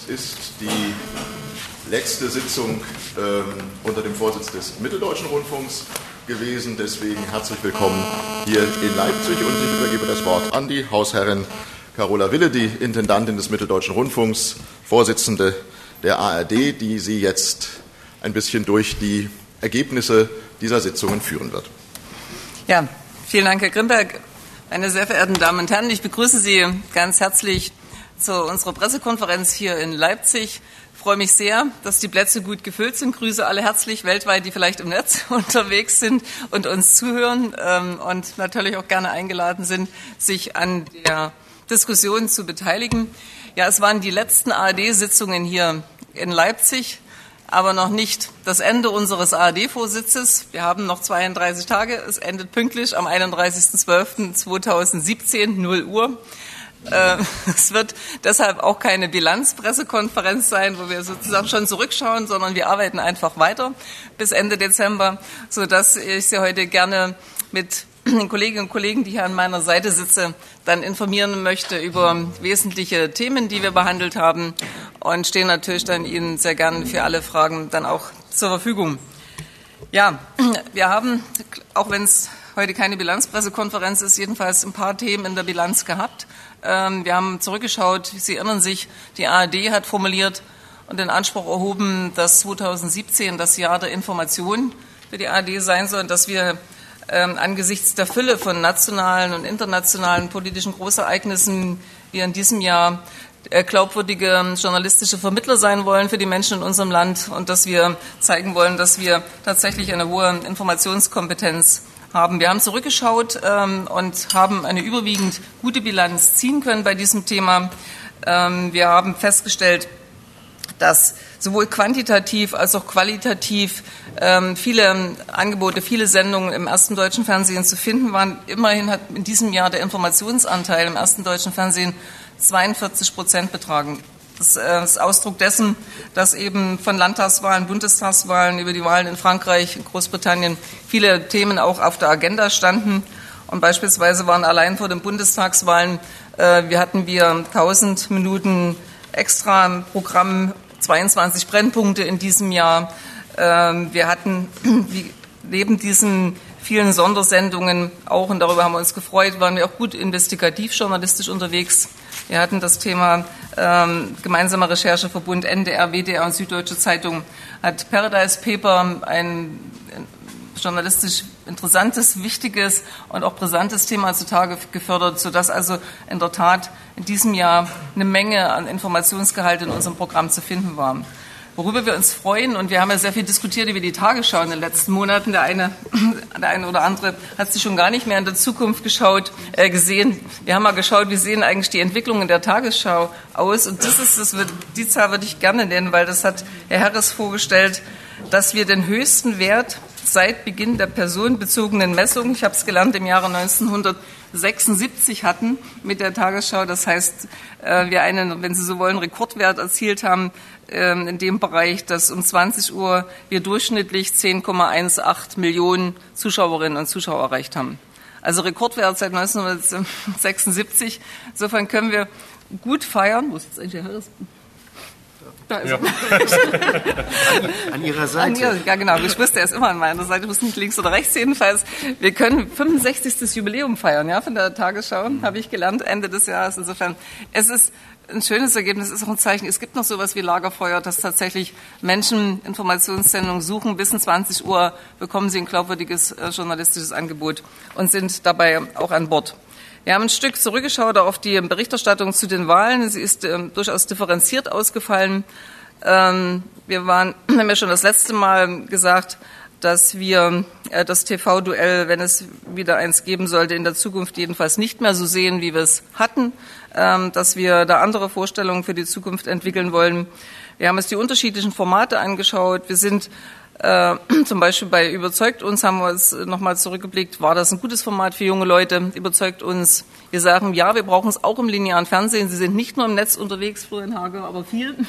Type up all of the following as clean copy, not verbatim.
Es ist die letzte Sitzung unter dem Vorsitz des Mitteldeutschen Rundfunks gewesen. Deswegen herzlich willkommen hier in Leipzig und ich übergebe das Wort an die Hausherrin Carola Wille, die Intendantin des Mitteldeutschen Rundfunks, Vorsitzende der ARD, die Sie jetzt ein bisschen durch die Ergebnisse dieser Sitzungen führen wird. Ja, vielen Dank, Herr Grimberg. Meine sehr verehrten Damen und Herren, ich begrüße Sie ganz herzlich zu unserer Pressekonferenz hier in Leipzig. Ich freue mich sehr, dass die Plätze gut gefüllt sind. Grüße alle herzlich weltweit, die vielleicht im Netz unterwegs sind und uns zuhören und natürlich auch gerne eingeladen sind, sich an der Diskussion zu beteiligen. Ja, es waren die letzten ARD-Sitzungen hier in Leipzig, aber noch nicht das Ende unseres ARD-Vorsitzes. Wir haben noch 32 Tage. Es endet pünktlich am 31.12.2017, 0 Uhr. Es wird deshalb auch keine Bilanzpressekonferenz sein, wo wir sozusagen schon zurückschauen, sondern wir arbeiten einfach weiter bis Ende Dezember, sodass ich Sie heute gerne mit den Kolleginnen und Kollegen, die hier an meiner Seite sitzen, dann informieren möchte über wesentliche Themen, die wir behandelt haben und stehen natürlich dann Ihnen sehr gerne für alle Fragen dann auch zur Verfügung. Ja, wir haben, auch wenn es heute keine Bilanzpressekonferenz ist, jedenfalls ein paar Themen in der Bilanz gehabt. Wir haben zurückgeschaut, Sie erinnern sich, die ARD hat formuliert und den Anspruch erhoben, dass 2017 das Jahr der Information für die ARD sein soll und dass wir angesichts der Fülle von nationalen und internationalen politischen Großereignissen wir in diesem Jahr glaubwürdige journalistische Vermittler sein wollen für die Menschen in unserem Land und dass wir zeigen wollen, dass wir tatsächlich eine hohe Informationskompetenz haben. Wir haben zurückgeschaut und haben eine überwiegend gute Bilanz ziehen können bei diesem Thema. Wir haben festgestellt, dass sowohl quantitativ als auch qualitativ viele Angebote, viele Sendungen im ersten deutschen Fernsehen zu finden waren. Immerhin hat in diesem Jahr der Informationsanteil im ersten deutschen Fernsehen 42% betragen. Das ist Ausdruck dessen, dass eben von Landtagswahlen, Bundestagswahlen über die Wahlen in Frankreich, in Großbritannien viele Themen auch auf der Agenda standen. Und beispielsweise waren allein vor den Bundestagswahlen, hatten wir 1000 Minuten extra im Programm, 22 Brennpunkte in diesem Jahr. Wir hatten neben diesen vielen Sondersendungen auch, und darüber haben wir uns gefreut, waren wir auch gut investigativ journalistisch unterwegs. Wir hatten das Thema gemeinsamer Rechercheverbund NDR, WDR und Süddeutsche Zeitung hat Paradise Paper, ein journalistisch interessantes, wichtiges und auch brisantes Thema zutage gefördert, sodass also in der Tat in diesem Jahr eine Menge an Informationsgehalt in unserem Programm zu finden war. Worüber wir uns freuen, und wir haben ja sehr viel diskutiert über die Tagesschau in den letzten Monaten. Der eine oder andere hat sich schon gar nicht mehr in der Zukunft gesehen. Wir haben mal geschaut, wie sehen eigentlich die Entwicklungen der Tagesschau aus. Und die Zahl würde ich gerne nennen, weil das hat Herr Harris vorgestellt, dass wir den höchsten Wert seit Beginn der personenbezogenen Messung, ich habe es gelernt, im Jahre 1976 hatten mit der Tagesschau. Das heißt, wir einen, wenn Sie so wollen, Rekordwert erzielt haben in dem Bereich, dass um 20 Uhr wir durchschnittlich 10,18 Millionen Zuschauerinnen und Zuschauer erreicht haben. Also Rekordwert seit 1976. Insofern können wir gut feiern. Wo ist jetzt eigentlich Herr Harris? Da ist er. An Ihrer Seite. Ja, genau. Ich wusste, er ist immer an meiner Seite. Ich wusste nicht links oder rechts jedenfalls. Wir können 65. Jubiläum feiern, ja, von der Tagesschau, habe ich gelernt, Ende des Jahres. Insofern, es ist ein schönes Ergebnis, es ist auch ein Zeichen. Es gibt noch sowas wie Lagerfeuer, dass tatsächlich Menschen Informationssendungen suchen. Bis 20 Uhr bekommen sie ein glaubwürdiges journalistisches Angebot und sind dabei auch an Bord. Wir haben ein Stück zurückgeschaut auf die Berichterstattung zu den Wahlen. Sie ist durchaus differenziert ausgefallen. Wir haben ja schon das letzte Mal gesagt, dass wir das TV-Duell, wenn es wieder eins geben sollte, in der Zukunft jedenfalls nicht mehr so sehen, wie wir es hatten, dass wir da andere Vorstellungen für die Zukunft entwickeln wollen. Wir haben uns die unterschiedlichen Formate angeschaut. Wir sind zum Beispiel bei Überzeugt uns, haben wir uns nochmal zurückgeblickt, war das ein gutes Format für junge Leute? Überzeugt uns. Wir sagen, ja, wir brauchen es auch im linearen Fernsehen. Sie sind nicht nur im Netz unterwegs, Florian Hage, aber viel.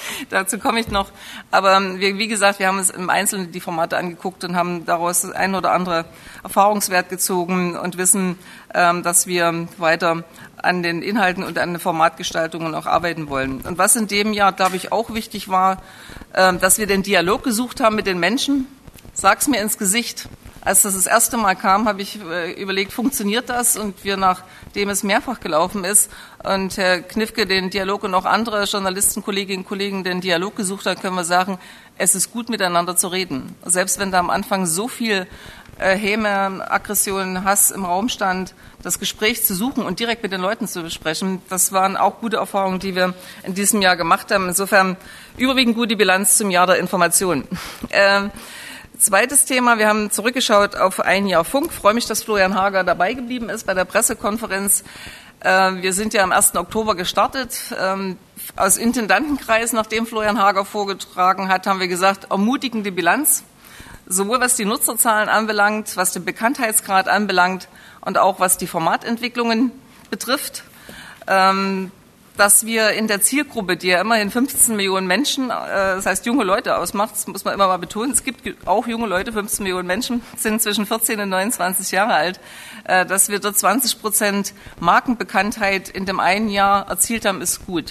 Dazu komme ich noch. Aber wie gesagt, wir haben uns im Einzelnen die Formate angeguckt und haben daraus das ein oder andere Erfahrungswert gezogen und wissen, dass wir weiter an den Inhalten und an den Formatgestaltungen auch arbeiten wollen. Und was in dem Jahr, glaube ich, auch wichtig war, dass wir den Dialog gesucht haben mit den Menschen. Sag's mir ins Gesicht. Als das erste Mal kam, habe ich überlegt, funktioniert das? Und wir, nachdem es mehrfach gelaufen ist und Herr Knifke den Dialog und auch andere Journalisten, Kolleginnen und Kollegen den Dialog gesucht hat, können wir sagen, es ist gut, miteinander zu reden. Selbst wenn da am Anfang so viel Häme, Aggression, Hass im Raum stand, das Gespräch zu suchen und direkt mit den Leuten zu besprechen, das waren auch gute Erfahrungen, die wir in diesem Jahr gemacht haben. Insofern überwiegend gute Bilanz zum Jahr der Information. Zweites Thema, wir haben zurückgeschaut auf ein Jahr Funk. Ich freue mich, dass Florian Hager dabei geblieben ist bei der Pressekonferenz. Wir sind ja am 1. Oktober gestartet. Aus Intendantenkreis, nachdem Florian Hager vorgetragen hat, haben wir gesagt, ermutigende Bilanz, sowohl was die Nutzerzahlen anbelangt, was den Bekanntheitsgrad anbelangt und auch was die Formatentwicklungen betrifft. Dass wir in der Zielgruppe, die ja immerhin 15 Millionen Menschen, das heißt junge Leute ausmacht, das muss man immer mal betonen, es gibt auch junge Leute, 15 Millionen Menschen, sind zwischen 14 und 29 Jahre alt, dass wir dort 20% Markenbekanntheit in dem einen Jahr erzielt haben, ist gut.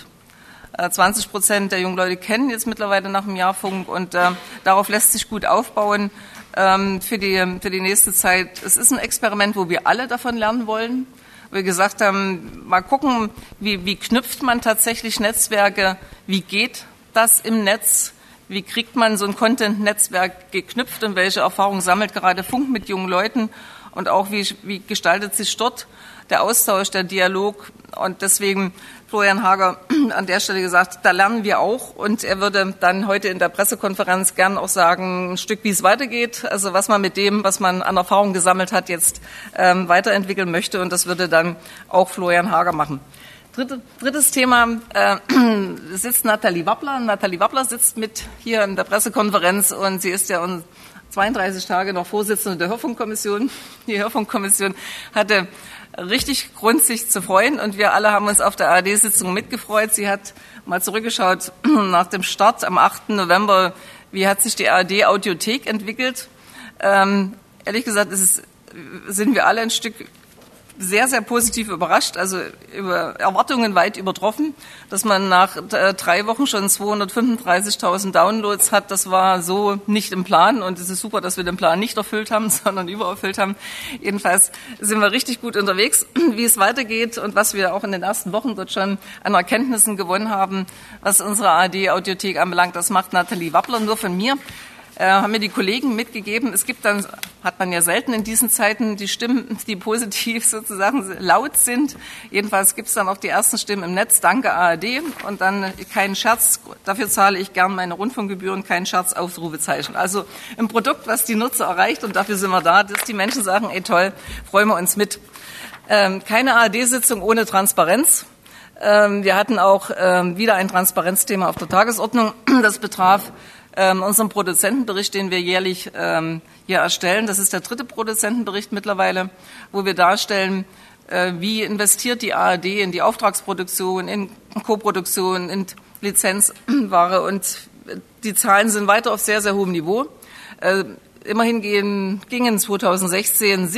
20% der jungen Leute kennen jetzt mittlerweile nach dem Jahr Funk und darauf lässt sich gut aufbauen für die nächste Zeit. Es ist ein Experiment, wo wir alle davon lernen wollen. Wir gesagt haben, mal gucken, wie knüpft man tatsächlich Netzwerke, wie geht das im Netz, wie kriegt man so ein Content-Netzwerk geknüpft und welche Erfahrungen sammelt gerade Funk mit jungen Leuten und auch wie gestaltet sich dort der Austausch, der Dialog und deswegen Florian Hager an der Stelle gesagt, da lernen wir auch und er würde dann heute in der Pressekonferenz gern auch sagen, ein Stück, wie es weitergeht, also was man mit dem, was man an Erfahrung gesammelt hat, jetzt weiterentwickeln möchte und das würde dann auch Florian Hager machen. Drittes Thema, sitzt Nathalie Wappler. Nathalie Wappler sitzt mit hier in der Pressekonferenz und sie ist ja 32 Tage noch Vorsitzende der Hörfunkkommission. Die Hörfunkkommission hatte richtig Grund, sich zu freuen und wir alle haben uns auf der ARD-Sitzung mitgefreut. Sie hat mal zurückgeschaut nach dem Start am 8. November, wie hat sich die ARD-Audiothek entwickelt. Ehrlich gesagt, sind wir alle ein Stück sehr, sehr positiv überrascht, also über Erwartungen weit übertroffen, dass man nach 3 Wochen schon 235.000 Downloads hat. Das war so nicht im Plan und es ist super, dass wir den Plan nicht erfüllt haben, sondern übererfüllt haben. Jedenfalls sind wir richtig gut unterwegs, wie es weitergeht und was wir auch in den ersten Wochen dort schon an Erkenntnissen gewonnen haben, was unsere ARD-Audiothek anbelangt. Das macht Nathalie Wappler nur von mir. Haben mir die Kollegen mitgegeben. Es gibt dann, hat man ja selten in diesen Zeiten, die Stimmen, die positiv sozusagen laut sind. Jedenfalls gibt es dann auch die ersten Stimmen im Netz. Danke ARD. Und dann kein Scherz. Dafür zahle ich gern meine Rundfunkgebühren. Kein Scherz, Ausrufezeichen. Also ein Produkt, was die Nutzer erreicht. Und dafür sind wir da, dass die Menschen sagen, ey toll, freuen wir uns mit. Keine ARD-Sitzung ohne Transparenz. Wir hatten auch wieder ein Transparenzthema auf der Tagesordnung. Das betraf unseren Produzentenbericht, den wir jährlich hier erstellen. Das ist der 3. Produzentenbericht mittlerweile, wo wir darstellen, wie investiert die ARD in die Auftragsproduktion, in Koproduktion, in Lizenzware. Und die Zahlen sind weiter auf sehr, sehr hohem Niveau. Immerhin gingen 2016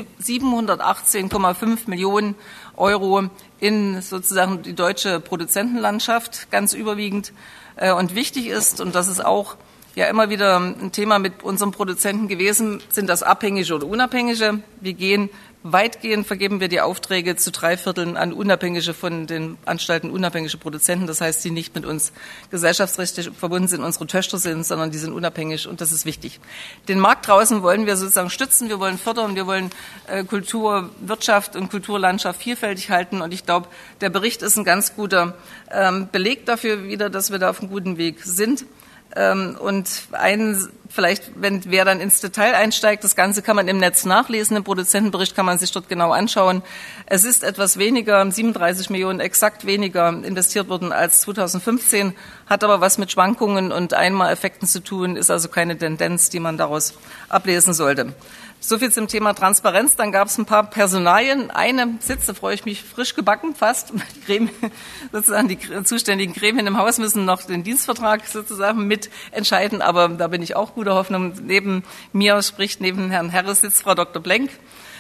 718,5 Millionen Euro in sozusagen die deutsche Produzentenlandschaft, ganz überwiegend. Und wichtig ist, und das ist auch ja immer wieder ein Thema mit unseren Produzenten gewesen, sind das Abhängige oder Unabhängige. Weitgehend vergeben wir die Aufträge zu 3/4 an Unabhängige von den Anstalten, unabhängige Produzenten. Das heißt, die nicht mit uns gesellschaftsrechtlich verbunden sind, unsere Töchter sind, sondern die sind unabhängig und das ist wichtig. Den Markt draußen wollen wir sozusagen stützen, wir wollen fördern, wir wollen Kulturwirtschaft und Kulturlandschaft vielfältig halten und ich glaube, der Bericht ist ein ganz guter Beleg dafür wieder, dass wir da auf einem guten Weg sind. Und ein vielleicht, wer dann ins Detail einsteigt, das Ganze kann man im Netz nachlesen, im Produzentenbericht kann man sich dort genau anschauen. Es ist etwas weniger, 37 Millionen exakt weniger investiert worden als 2015, hat aber was mit Schwankungen und Einmaleffekten zu tun, ist also keine Tendenz, die man daraus ablesen sollte. So viel zum Thema Transparenz. Dann gab es ein paar Personalien. Eine Sitz, da freue ich mich, frisch gebacken fast. Sozusagen die zuständigen Gremien im Haus müssen noch den Dienstvertrag sozusagen mitentscheiden. Aber da bin ich auch guter Hoffnung. Neben mir spricht, neben Herrn Herres sitzt Frau Dr. Blenk.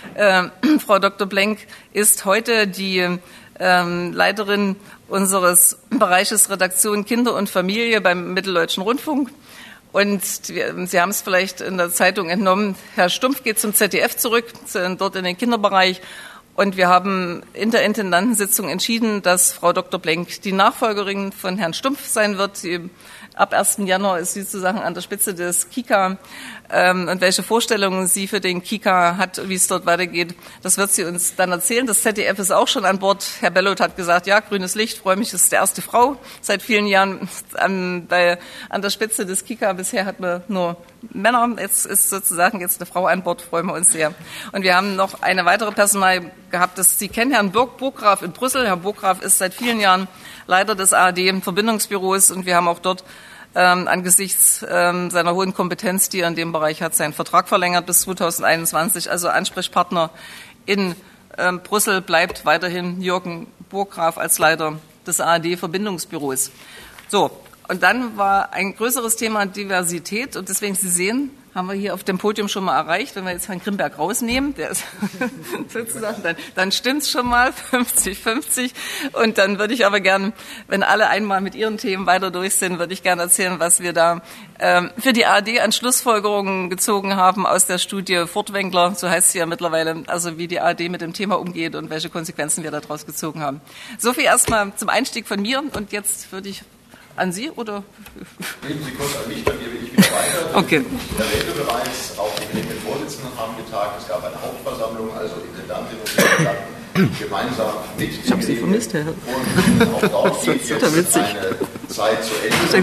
Frau Dr. Blenk ist heute die Leiterin unseres Bereiches Redaktion Kinder und Familie beim Mitteldeutschen Rundfunk. Und Sie haben es vielleicht in der Zeitung entnommen, Herr Stumpf geht zum ZDF zurück, dort in den Kinderbereich. Und wir haben in der Intendantensitzung entschieden, dass Frau Dr. Blenk die Nachfolgerin von Herrn Stumpf sein wird. Ab 1. Januar ist sie sozusagen an der Spitze des KIKA. Und welche Vorstellungen sie für den KIKA hat, wie es dort weitergeht, das wird sie uns dann erzählen. Das ZDF ist auch schon an Bord. Herr Bellot hat gesagt, ja, grünes Licht, freue mich, das ist die erste Frau seit vielen Jahren an der Spitze des KIKA. Bisher hatten wir nur Männer, jetzt ist sozusagen jetzt eine Frau an Bord, freuen wir uns sehr. Und wir haben noch eine weitere Personal gehabt, Sie kennen Herrn Burggraf in Brüssel. Herr Burggraf ist seit vielen Jahren Leiter des ARD-Verbindungsbüros und wir haben auch dort angesichts seiner hohen Kompetenz, die er in dem Bereich hat, seinen Vertrag verlängert bis 2021. Also Ansprechpartner in Brüssel bleibt weiterhin Jürgen Burggraf als Leiter des ARD-Verbindungsbüros. So, und dann war ein größeres Thema Diversität und deswegen, Sie sehen, haben wir hier auf dem Podium schon mal erreicht. Wenn wir jetzt Herrn Grimberg rausnehmen, der ist sozusagen, dann stimmt's schon mal 50-50. Und dann würde ich aber gern, wenn alle einmal mit ihren Themen weiter durch sind, würde ich gerne erzählen, was wir da für die ARD an Schlussfolgerungen gezogen haben aus der Studie Furtwängler, so heißt sie ja mittlerweile, also wie die ARD mit dem Thema umgeht und welche Konsequenzen wir daraus gezogen haben. So viel erstmal zum Einstieg von mir und jetzt würde ich an Sie, oder? Geben Sie kurz an mich, dann gebe ich wieder weiter. Okay. Ich erwähnte bereits, auch die Gremienvorsitzenden haben getagt. Es gab eine Hauptversammlung, also Intendantinnen und Intendanten gemeinsam mit Ich habe Sie vermisst, Herr. Und auch dort geht jetzt eine Zeit zu Ende.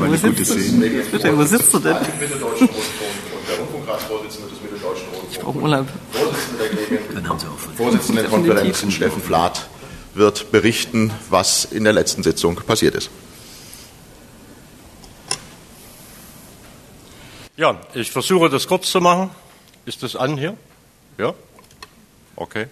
Wo sitzt du denn? Im Mitteldeutschen Rundfunk und der Rundfunkratsvorsitzende des Mitteldeutschen Rundfunks. Ich brauche Urlaub. Vorsitzende der Gremienvorsitzendenkonferenz Steffen Flath wird berichten, was in der letzten Sitzung passiert ist. Ja, ich versuche das kurz zu machen. Ist das an hier? Ja? Okay.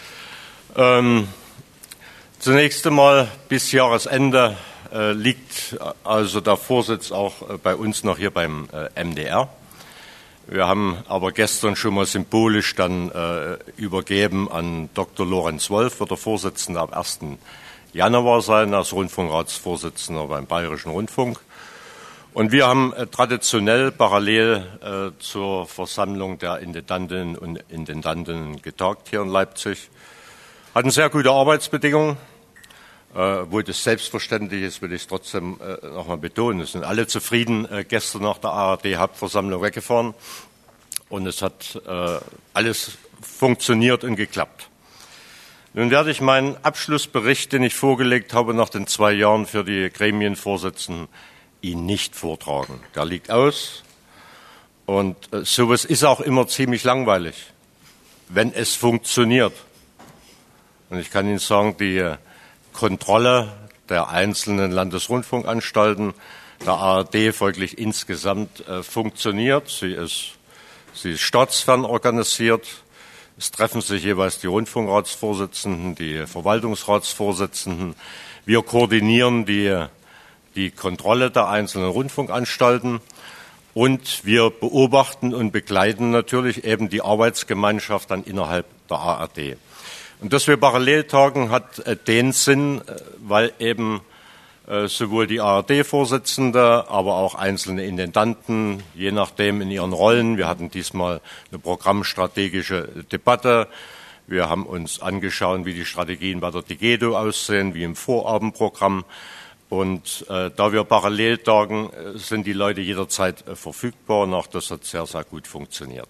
Zunächst einmal bis Jahresende liegt also der Vorsitz auch bei uns noch hier beim MDR. Wir haben aber gestern schon mal symbolisch dann übergeben an Dr. Lorenz Wolf, wird der Vorsitzende ab 1. Januar sein, als Rundfunkratsvorsitzender beim Bayerischen Rundfunk. Und wir haben traditionell parallel zur Versammlung der Intendantinnen und Intendanten getagt hier in Leipzig. Hatten sehr gute Arbeitsbedingungen. Wo das selbstverständlich ist, will ich es trotzdem nochmal betonen. Es sind alle zufrieden gestern nach der ARD-Hauptversammlung weggefahren. Und es hat alles funktioniert und geklappt. Nun werde ich meinen Abschlussbericht, den ich vorgelegt habe nach den 2 Jahren für die Gremienvorsitzenden, ihn nicht vortragen. Der liegt aus und sowas ist auch immer ziemlich langweilig, wenn es funktioniert. Und ich kann Ihnen sagen, die Kontrolle der einzelnen Landesrundfunkanstalten, der ARD folglich insgesamt funktioniert. Sie ist staatsfern organisiert. Es treffen sich jeweils die Rundfunkratsvorsitzenden, die Verwaltungsratsvorsitzenden. Wir koordinieren die Kontrolle der einzelnen Rundfunkanstalten und wir beobachten und begleiten natürlich eben die Arbeitsgemeinschaft dann innerhalb der ARD. Und dass wir parallel tagen, hat den Sinn, weil eben sowohl die ARD-Vorsitzende, aber auch einzelne Intendanten, je nachdem in ihren Rollen, wir hatten diesmal eine programmstrategische Debatte, wir haben uns angeschaut, wie die Strategien bei der DGEDO aussehen, wie im Vorabendprogramm. Und da wir parallel tagen, sind die Leute jederzeit verfügbar und auch das hat sehr, sehr gut funktioniert.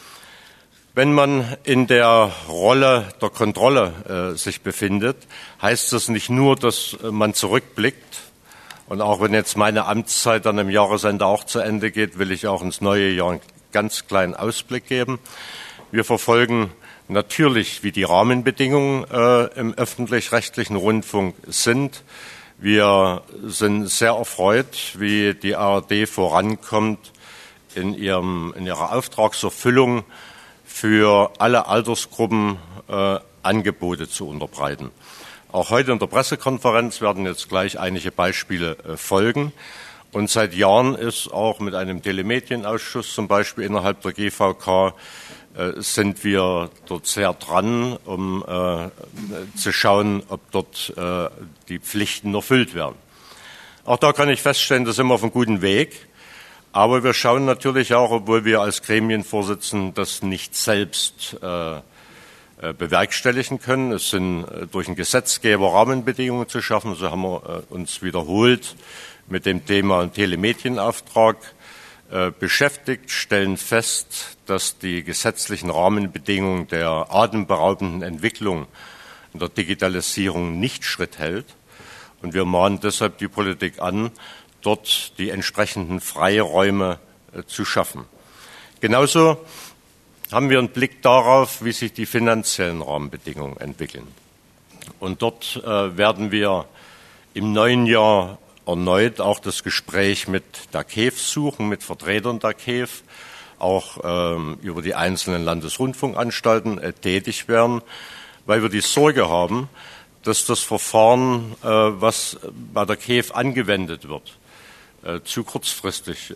Wenn man in der Rolle der Kontrolle sich befindet, heißt das nicht nur, dass man zurückblickt Und auch wenn jetzt meine Amtszeit dann im Jahresende auch zu Ende geht, will ich auch ins neue Jahr einen ganz kleinen Ausblick geben. Wir verfolgen natürlich, wie die Rahmenbedingungen im öffentlich-rechtlichen Rundfunk sind. Wir sind sehr erfreut, wie die ARD vorankommt in ihrer Auftragserfüllung für alle Altersgruppen Angebote zu unterbreiten. Auch heute in der Pressekonferenz werden jetzt gleich einige Beispiele folgen. Und seit Jahren ist auch mit einem Telemedienausschuss zum Beispiel innerhalb der GVK sind wir dort sehr dran, um zu schauen, ob dort die Pflichten erfüllt werden. Auch da kann ich feststellen, da sind wir auf einem guten Weg. Aber wir schauen natürlich auch, obwohl wir als Gremienvorsitzenden das nicht selbst bewerkstelligen können. Es sind durch den Gesetzgeber Rahmenbedingungen zu schaffen. So haben wir uns wiederholt mit dem Thema Telemedienauftrag beschäftigt, stellen fest, dass die gesetzlichen Rahmenbedingungen der atemberaubenden Entwicklung in der Digitalisierung nicht Schritt hält. Und wir mahnen deshalb die Politik an, dort die entsprechenden Freiräume zu schaffen. Genauso haben wir einen Blick darauf, wie sich die finanziellen Rahmenbedingungen entwickeln. Und dort werden wir im neuen Jahr erneut auch das Gespräch mit der KEF suchen, mit Vertretern der KEF, auch über die einzelnen Landesrundfunkanstalten tätig werden, weil wir die Sorge haben, dass das Verfahren, was bei der KEF angewendet wird, zu kurzfristig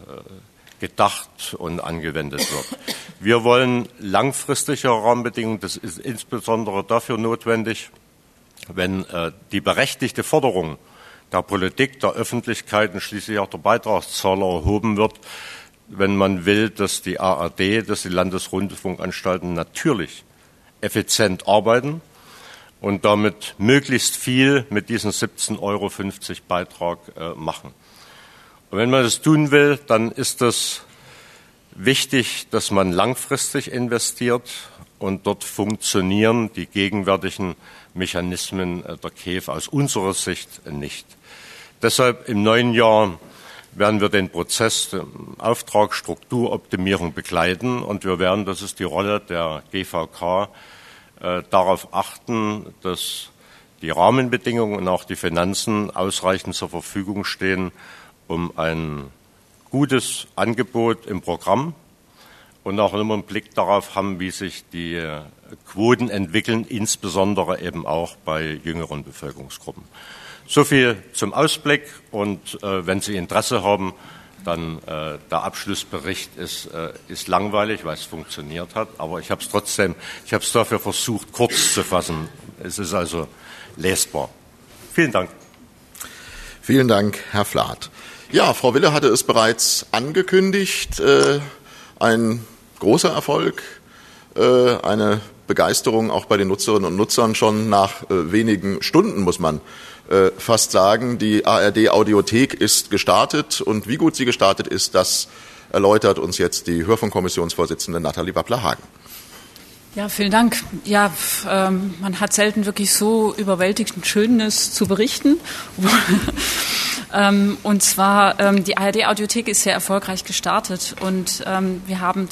gedacht und angewendet wird. Wir wollen langfristige Rahmenbedingungen. Das ist insbesondere dafür notwendig, wenn die berechtigte Forderung der Politik, der Öffentlichkeit und schließlich auch der Beitragszahler erhoben wird, wenn man will, dass die ARD, dass die Landesrundfunkanstalten natürlich effizient arbeiten und damit möglichst viel mit diesen 17,50 € Beitrag machen. Und wenn man das tun will, dann ist es wichtig, dass man langfristig investiert und dort funktionieren die gegenwärtigen Mechanismen der KEF aus unserer Sicht nicht. Deshalb im neuen Jahr werden wir den Prozess der Auftragsstrukturoptimierung begleiten und wir werden, das ist die Rolle der GVK, darauf achten, dass die Rahmenbedingungen und auch die Finanzen ausreichend zur Verfügung stehen, um ein gutes Angebot im Programm und auch immer einen Blick darauf haben, wie sich die Quoten entwickeln, insbesondere eben auch bei jüngeren Bevölkerungsgruppen. So viel zum Ausblick und wenn Sie Interesse haben, dann der Abschlussbericht ist langweilig, weil es funktioniert hat, aber ich habe es dafür versucht, kurz zu fassen. Es ist also lesbar. Vielen Dank. Vielen Dank, Herr Flath. Ja, Frau Wille hatte es bereits angekündigt. Ein großer Erfolg, eine Begeisterung auch bei den Nutzerinnen und Nutzern schon nach wenigen Stunden, muss man fast sagen. Die ARD-Audiothek ist gestartet und wie gut sie gestartet ist, das erläutert uns jetzt die Hörfunkkommissionsvorsitzende Nathalie Wappler-Hagen. Ja, vielen Dank. Ja, man hat selten wirklich so überwältigend Schönes zu berichten. Und zwar, die ARD-Audiothek ist sehr erfolgreich gestartet und wir haben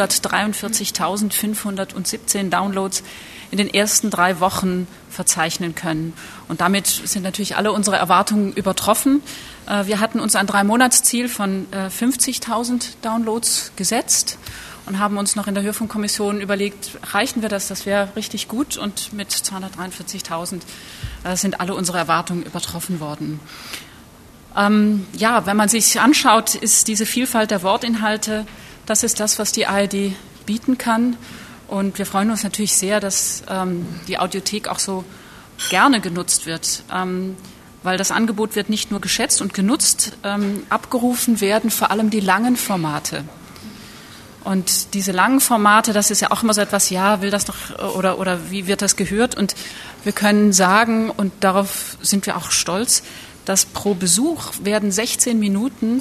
243.517 Downloads in den ersten 3 Wochen verzeichnen können. Und damit sind natürlich alle unsere Erwartungen übertroffen. Wir hatten uns ein 3-Monats-Ziel von 50.000 Downloads gesetzt und haben uns noch in der Hörfunkkommission überlegt, reichen wir das? Das wäre richtig gut. Und mit 243.000 sind alle unsere Erwartungen übertroffen worden. Ja, wenn man sich anschaut, ist diese Vielfalt der Wortinhalte, das ist das, was die ARD bieten kann. Und wir freuen uns natürlich sehr, dass die Audiothek auch so gerne genutzt wird, weil das Angebot wird nicht nur geschätzt und genutzt, abgerufen werden vor allem die langen Formate. Und diese langen Formate, das ist ja auch immer so etwas, ja, will das doch oder wie wird das gehört? Und wir können sagen, und darauf sind wir auch stolz, dass pro Besuch werden 16 Minuten,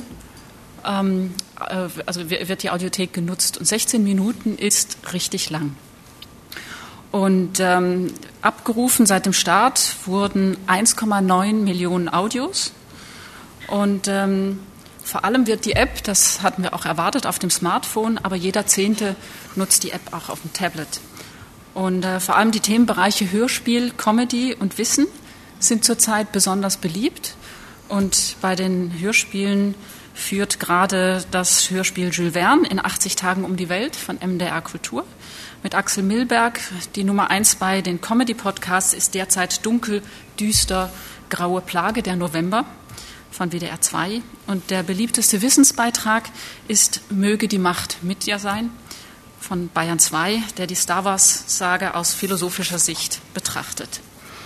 also wird die Audiothek genutzt und 16 Minuten ist richtig lang. Und abgerufen seit dem Start wurden 1,9 Millionen Audios Und vor allem wird die App, das hatten wir auch erwartet, auf dem Smartphone, aber jeder Zehnte nutzt die App auch auf dem Tablet. Und vor allem die Themenbereiche Hörspiel, Comedy und Wissen sind zurzeit besonders beliebt. Und bei den Hörspielen führt gerade das Hörspiel Jules Verne in 80 Tagen um die Welt von MDR Kultur. Mit Axel Milberg, die Nummer 1 bei den Comedy-Podcasts ist derzeit Dunkel, düster, graue Plage, der November von WDR 2. Und der beliebteste Wissensbeitrag ist Möge die Macht mit dir sein von Bayern 2, der die Star Wars-Sage aus philosophischer Sicht betrachtet.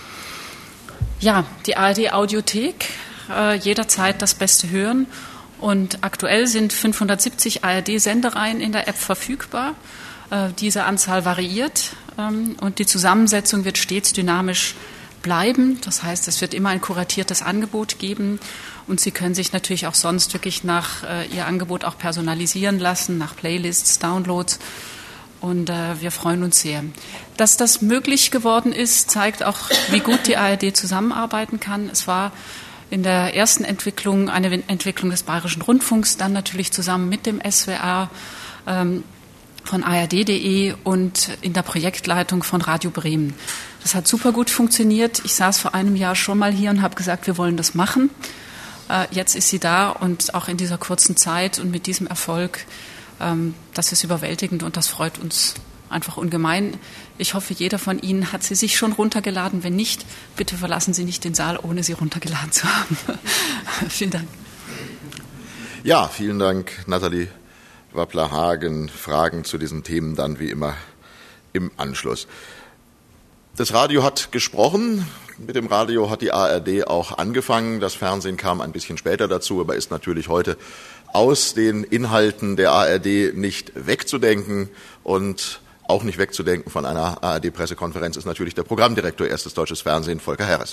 Ja, die ARD-Audiothek, jederzeit das Beste hören. Und aktuell sind 570 ARD-Sendereien in der App verfügbar. Diese Anzahl variiert und die Zusammensetzung wird stets dynamisch bleiben. Das heißt, es wird immer ein kuratiertes Angebot geben und Sie können sich natürlich auch sonst wirklich nach Ihr Angebot auch personalisieren lassen, nach Playlists, Downloads. Und wir freuen uns sehr. Dass das möglich geworden ist, zeigt auch, wie gut die ARD zusammenarbeiten kann. Es war in der ersten Entwicklung eine Entwicklung des Bayerischen Rundfunks, dann natürlich zusammen mit dem SWR von ARD.de und in der Projektleitung von Radio Bremen. Das hat super gut funktioniert. Ich saß vor einem Jahr schon mal hier und habe gesagt, wir wollen das machen. Jetzt ist sie da und auch in dieser kurzen Zeit und mit diesem Erfolg, das ist überwältigend und das freut uns einfach ungemein. Ich hoffe, jeder von Ihnen hat sie sich schon runtergeladen. Wenn nicht, bitte verlassen Sie nicht den Saal, ohne sie runtergeladen zu haben. Vielen Dank. Ja, vielen Dank, Nathalie Wappler-Hagen. Fragen zu diesen Themen dann wie immer im Anschluss. Das Radio hat gesprochen. Mit dem Radio hat die ARD auch angefangen. Das Fernsehen kam ein bisschen später dazu, aber ist natürlich heute aus den Inhalten der ARD nicht wegzudenken. Und auch nicht wegzudenken von einer ARD-Pressekonferenz ist natürlich der Programmdirektor Erstes Deutsches Fernsehen, Volker Harris.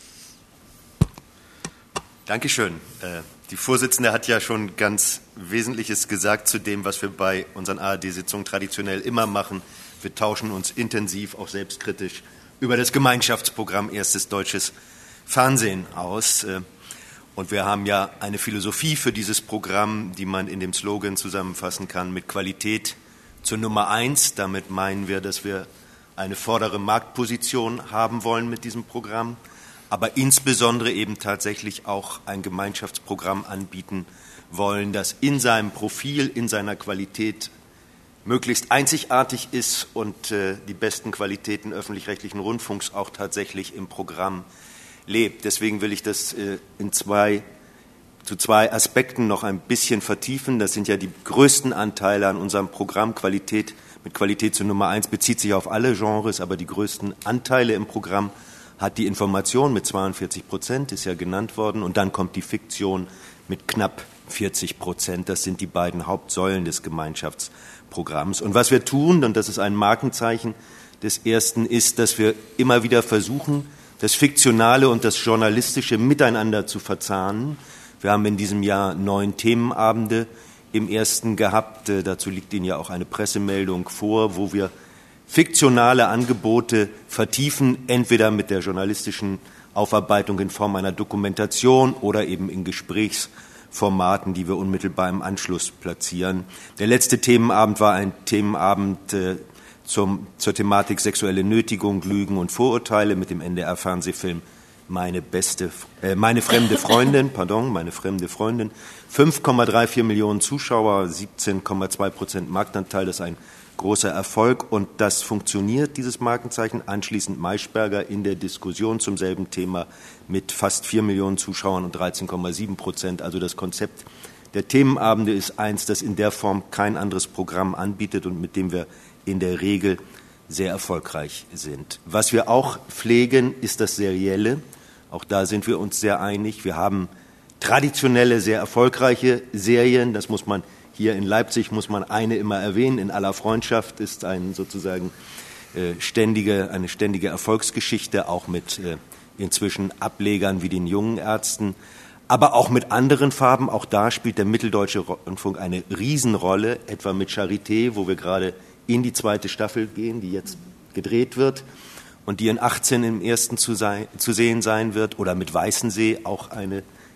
Dankeschön. Die Vorsitzende hat ja schon ganz Wesentliches gesagt zu dem, was wir bei unseren ARD-Sitzungen traditionell immer machen. Wir tauschen uns intensiv, auch selbstkritisch, über das Gemeinschaftsprogramm Erstes Deutsches Fernsehen aus. Und wir haben ja eine Philosophie für dieses Programm, die man in dem Slogan zusammenfassen kann, mit Qualität zur Nummer 1. Damit meinen wir, dass wir eine vordere Marktposition haben wollen mit diesem Programm, aber insbesondere eben tatsächlich auch ein Gemeinschaftsprogramm anbieten wollen, das in seinem Profil, in seiner Qualität möglichst einzigartig ist und die besten Qualitäten öffentlich-rechtlichen Rundfunks auch tatsächlich im Programm lebt. Deswegen will ich das zu zwei Aspekten noch ein bisschen vertiefen. Das sind ja die größten Anteile an unserem Programm. Qualität mit Qualität zur Nummer 1 bezieht sich auf alle Genres, aber die größten Anteile im Programm hat die Information mit 42%, ist ja genannt worden, und dann kommt die Fiktion mit knapp 40%. Das sind die beiden Hauptsäulen des Gemeinschaftsprogramms. Und was wir tun, und das ist ein Markenzeichen des Ersten, ist, dass wir immer wieder versuchen, das Fiktionale und das Journalistische miteinander zu verzahnen. Wir haben in diesem Jahr 9 Themenabende im Ersten gehabt. Dazu liegt Ihnen ja auch eine Pressemeldung vor, wo wir fiktionale Angebote vertiefen, entweder mit der journalistischen Aufarbeitung in Form einer Dokumentation oder eben in Gesprächsformaten, die wir unmittelbar im Anschluss platzieren. Der letzte Themenabend war ein Themenabend zur Thematik sexuelle Nötigung, Lügen und Vorurteile mit dem NDR-Fernsehfilm Meine fremde Freundin. 5,34 Millionen Zuschauer, 17,2% Marktanteil, das ist ein großer Erfolg, und das funktioniert, dieses Markenzeichen. Anschließend Maischberger in der Diskussion zum selben Thema mit fast 4 Millionen Zuschauern und 13,7%. Also das Konzept der Themenabende ist eins, das in der Form kein anderes Programm anbietet und mit dem wir in der Regel sehr erfolgreich sind. Was wir auch pflegen, ist das Serielle. Auch da sind wir uns sehr einig. Wir haben traditionelle, sehr erfolgreiche Serien. Das muss man hier in Leipzig, muss man eine immer erwähnen. In aller Freundschaft ist eine ständige Erfolgsgeschichte, auch mit inzwischen Ablegern wie den Jungen Ärzten, aber auch mit anderen Farben. Auch da spielt der Mitteldeutsche Rundfunk eine Riesenrolle, etwa mit Charité, wo wir gerade in die 2. Staffel gehen, die jetzt gedreht wird und die in 18 im Ersten zu sehen sein wird, oder mit Weißensee, auch eine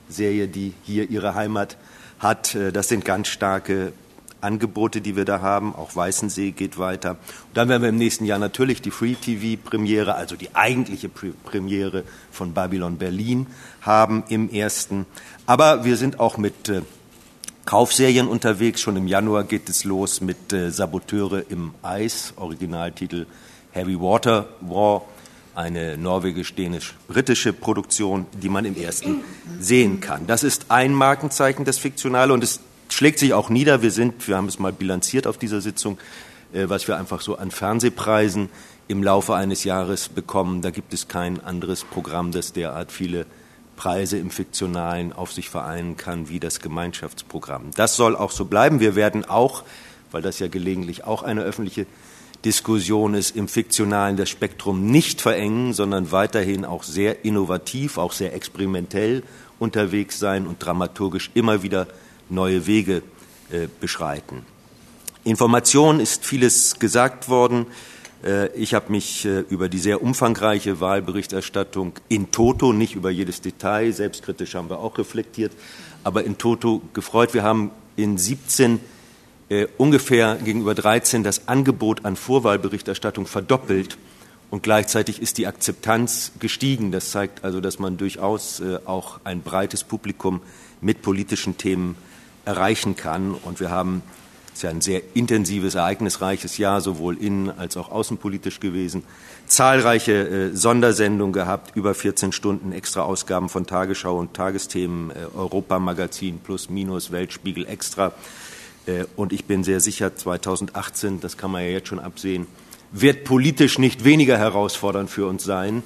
Serie, die hier ihre Heimat hat. Das sind ganz starke Angebote, die wir da haben. Auch Weißensee geht weiter. Und dann werden wir im nächsten Jahr natürlich die Free-TV-Premiere, also die eigentliche Premiere von Babylon Berlin haben im ersten. Aber wir sind auch mit Kaufserien unterwegs. Schon im Januar geht es los mit Saboteure im Eis, Originaltitel Heavy Water War, eine norwegisch-dänisch-britische Produktion, die man im ersten sehen kann. Das ist ein Markenzeichen, das Fiktionale, und es schlägt sich auch nieder. Wir haben es mal bilanziert auf dieser Sitzung, was wir einfach so an Fernsehpreisen im Laufe eines Jahres bekommen. Da gibt es kein anderes Programm, das derart viele Preise im Fiktionalen auf sich vereinen kann wie das Gemeinschaftsprogramm. Das soll auch so bleiben. Wir werden auch, weil das ja gelegentlich auch eine öffentliche Diskussion ist, im Fiktionalen das Spektrum nicht verengen, sondern weiterhin auch sehr innovativ, auch sehr experimentell unterwegs sein und dramaturgisch immer wieder neue Wege beschreiten. Information ist vieles gesagt worden. Ich habe mich über die sehr umfangreiche Wahlberichterstattung in toto, nicht über jedes Detail, selbstkritisch haben wir auch reflektiert, aber in toto gefreut. Wir haben in 17 ungefähr gegenüber 13 das Angebot an Vorwahlberichterstattung verdoppelt und gleichzeitig ist die Akzeptanz gestiegen. Das zeigt also, dass man durchaus auch ein breites Publikum mit politischen Themen erreichen kann. Und wir haben, es ist ja ein sehr intensives, ereignisreiches Jahr, sowohl innen- als auch außenpolitisch gewesen, zahlreiche Sondersendungen gehabt, über 14 Stunden extra Ausgaben von Tagesschau und Tagesthemen, Europamagazin plus minus, Weltspiegel extra. Und ich bin sehr sicher, 2018, das kann man ja jetzt schon absehen, wird politisch nicht weniger herausfordernd für uns sein.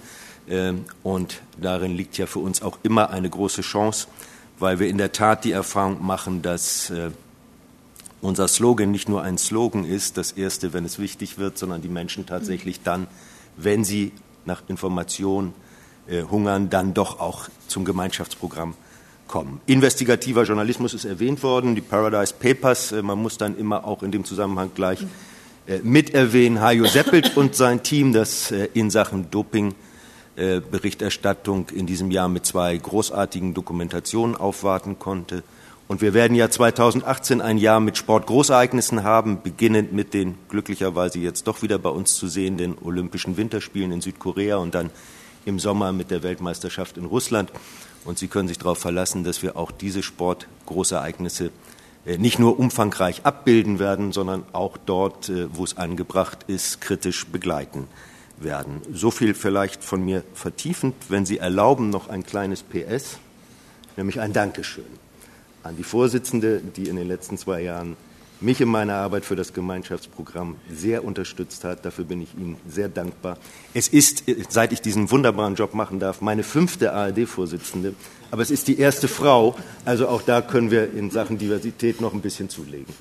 Und darin liegt ja für uns auch immer eine große Chance, weil wir in der Tat die Erfahrung machen, dass unser Slogan nicht nur ein Slogan ist, das Erste, wenn es wichtig wird, sondern die Menschen tatsächlich dann, wenn sie nach Information hungern, dann doch auch zum Gemeinschaftsprogramm kommen. Investigativer Journalismus ist erwähnt worden, die Paradise Papers, man muss dann immer auch in dem Zusammenhang gleich mit erwähnen, Hajo Seppelt und sein Team, das in Sachen Doping Berichterstattung in diesem Jahr mit 2 großartigen Dokumentationen aufwarten konnte. Und wir werden ja 2018 ein Jahr mit Sportgroßereignissen haben, beginnend mit den glücklicherweise jetzt doch wieder bei uns zu sehenden Olympischen Winterspielen in Südkorea und dann im Sommer mit der Weltmeisterschaft in Russland. Und Sie können sich darauf verlassen, dass wir auch diese Sportgroßereignisse nicht nur umfangreich abbilden werden, sondern auch dort, wo es angebracht ist, kritisch begleiten werden. So viel vielleicht von mir vertiefend. Wenn Sie erlauben, noch ein kleines PS, nämlich ein Dankeschön an die Vorsitzende, die in den letzten 2 Jahren mich in meiner Arbeit für das Gemeinschaftsprogramm sehr unterstützt hat. Dafür bin ich Ihnen sehr dankbar. Es ist, seit ich diesen wunderbaren Job machen darf, meine 5. ARD-Vorsitzende, aber es ist die erste Frau. Also auch da können wir in Sachen Diversität noch ein bisschen zulegen.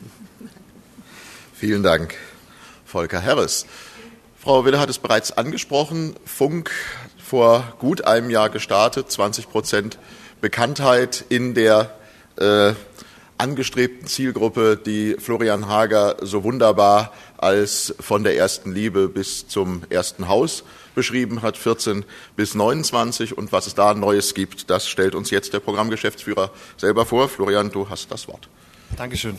Vielen Dank, Volker Herres. Frau Wille hat es bereits angesprochen. Funk vor gut einem Jahr gestartet, 20% Bekanntheit in der angestrebten Zielgruppe, die Florian Hager so wunderbar als von der ersten Liebe bis zum ersten Haus beschrieben hat, 14 bis 29. Und was es da Neues gibt, das stellt uns jetzt der Programmgeschäftsführer selber vor. Florian, du hast das Wort. Dankeschön.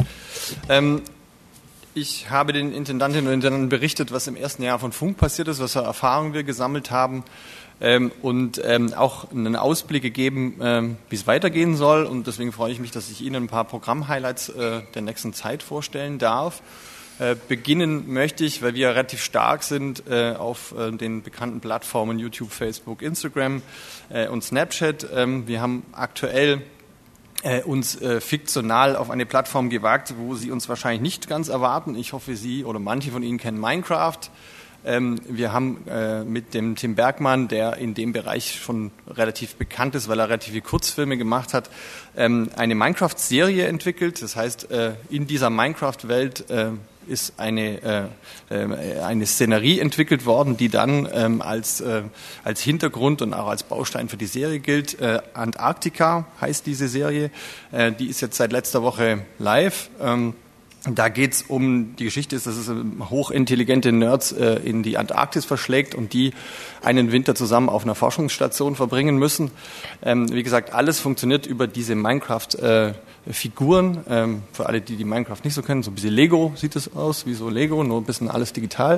Ich habe den Intendantinnen und Intendanten berichtet, was im ersten Jahr von Funk passiert ist, was für Erfahrungen wir gesammelt haben. Und auch einen Ausblick gegeben, wie es weitergehen soll. Und deswegen freue ich mich, dass ich Ihnen ein paar Programm-Highlights der nächsten Zeit vorstellen darf. Beginnen möchte ich, weil wir relativ stark sind auf den bekannten Plattformen YouTube, Facebook, Instagram und Snapchat. Wir haben aktuell uns fiktional auf eine Plattform gewagt, wo Sie uns wahrscheinlich nicht ganz erwarten. Ich hoffe, Sie oder manche von Ihnen kennen Minecraft. Wir haben mit dem Tim Bergmann, der in dem Bereich schon relativ bekannt ist, weil er relativ viele Kurzfilme gemacht hat, eine Minecraft-Serie entwickelt. Das heißt, in dieser Minecraft-Welt ist eine Szenerie entwickelt worden, die dann als Hintergrund und auch als Baustein für die Serie gilt. Antarktika heißt diese Serie. Die ist jetzt seit letzter Woche live. Da geht's um, die Geschichte ist, dass es hochintelligente Nerds in die Antarktis verschlägt und die einen Winter zusammen auf einer Forschungsstation verbringen müssen. Wie gesagt, alles funktioniert über diese Minecraft-Figuren. Für alle, die Minecraft nicht so kennen, so ein bisschen Lego sieht es aus, wie so Lego, nur ein bisschen alles digital.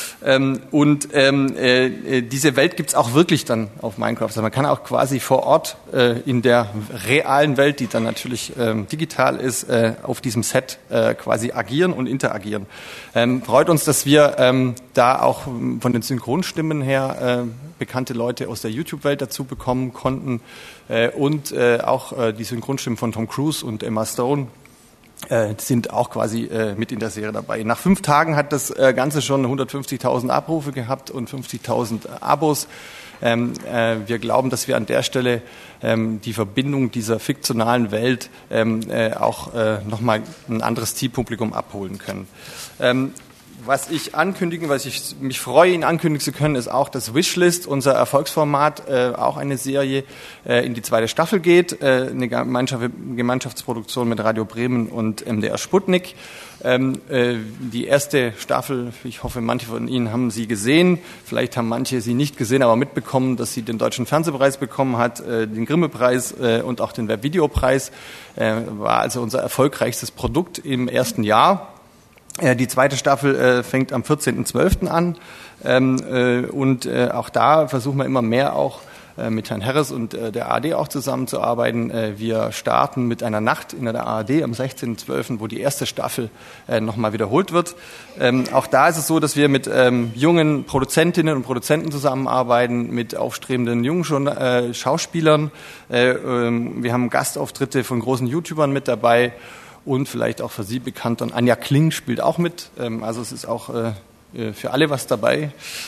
Diese Welt gibt's auch wirklich dann auf Minecraft. Also man kann auch quasi vor Ort in der realen Welt, die dann natürlich digital ist, auf diesem Set quasi agieren und interagieren. Freut uns, dass wir da auch von den Synchronstimmen her bekannte Leute aus der YouTube-Welt dazu bekommen konnten und auch die Synchronstimmen von Tom Cruise und Emma Stone sind auch quasi mit in der Serie dabei. Nach 5 Tagen hat das Ganze schon 150.000 Abrufe gehabt und 50.000 Abos. Wir glauben, dass wir an der Stelle die Verbindung dieser fiktionalen Welt auch nochmal ein anderes Zielpublikum abholen können. Was ich mich freue, Ihnen ankündigen zu können, ist auch, dass Wishlist, unser Erfolgsformat, auch eine Serie in die 2. Staffel geht, eine Gemeinschaftsproduktion mit Radio Bremen und MDR Sputnik. Die erste Staffel, ich hoffe, manche von Ihnen haben sie gesehen, vielleicht haben manche sie nicht gesehen, aber mitbekommen, dass sie den Deutschen Fernsehpreis bekommen hat, den Grimme-Preis und auch den Webvideopreis, war also unser erfolgreichstes Produkt im ersten Jahr. Die 2. Staffel fängt am 14.12. an und auch da versuchen wir immer mehr auch mit Herrn Herres und der ARD auch zusammenzuarbeiten. Wir starten mit einer Nacht in der ARD am 16.12., wo die erste Staffel nochmal wiederholt wird. Auch da ist es so, dass wir mit jungen Produzentinnen und Produzenten zusammenarbeiten, mit aufstrebenden jungen Schauspielern. Wir haben Gastauftritte von großen YouTubern mit dabei. Und vielleicht auch für Sie bekannt, dann Anja Kling spielt auch mit. Also es ist auch für alle was dabei.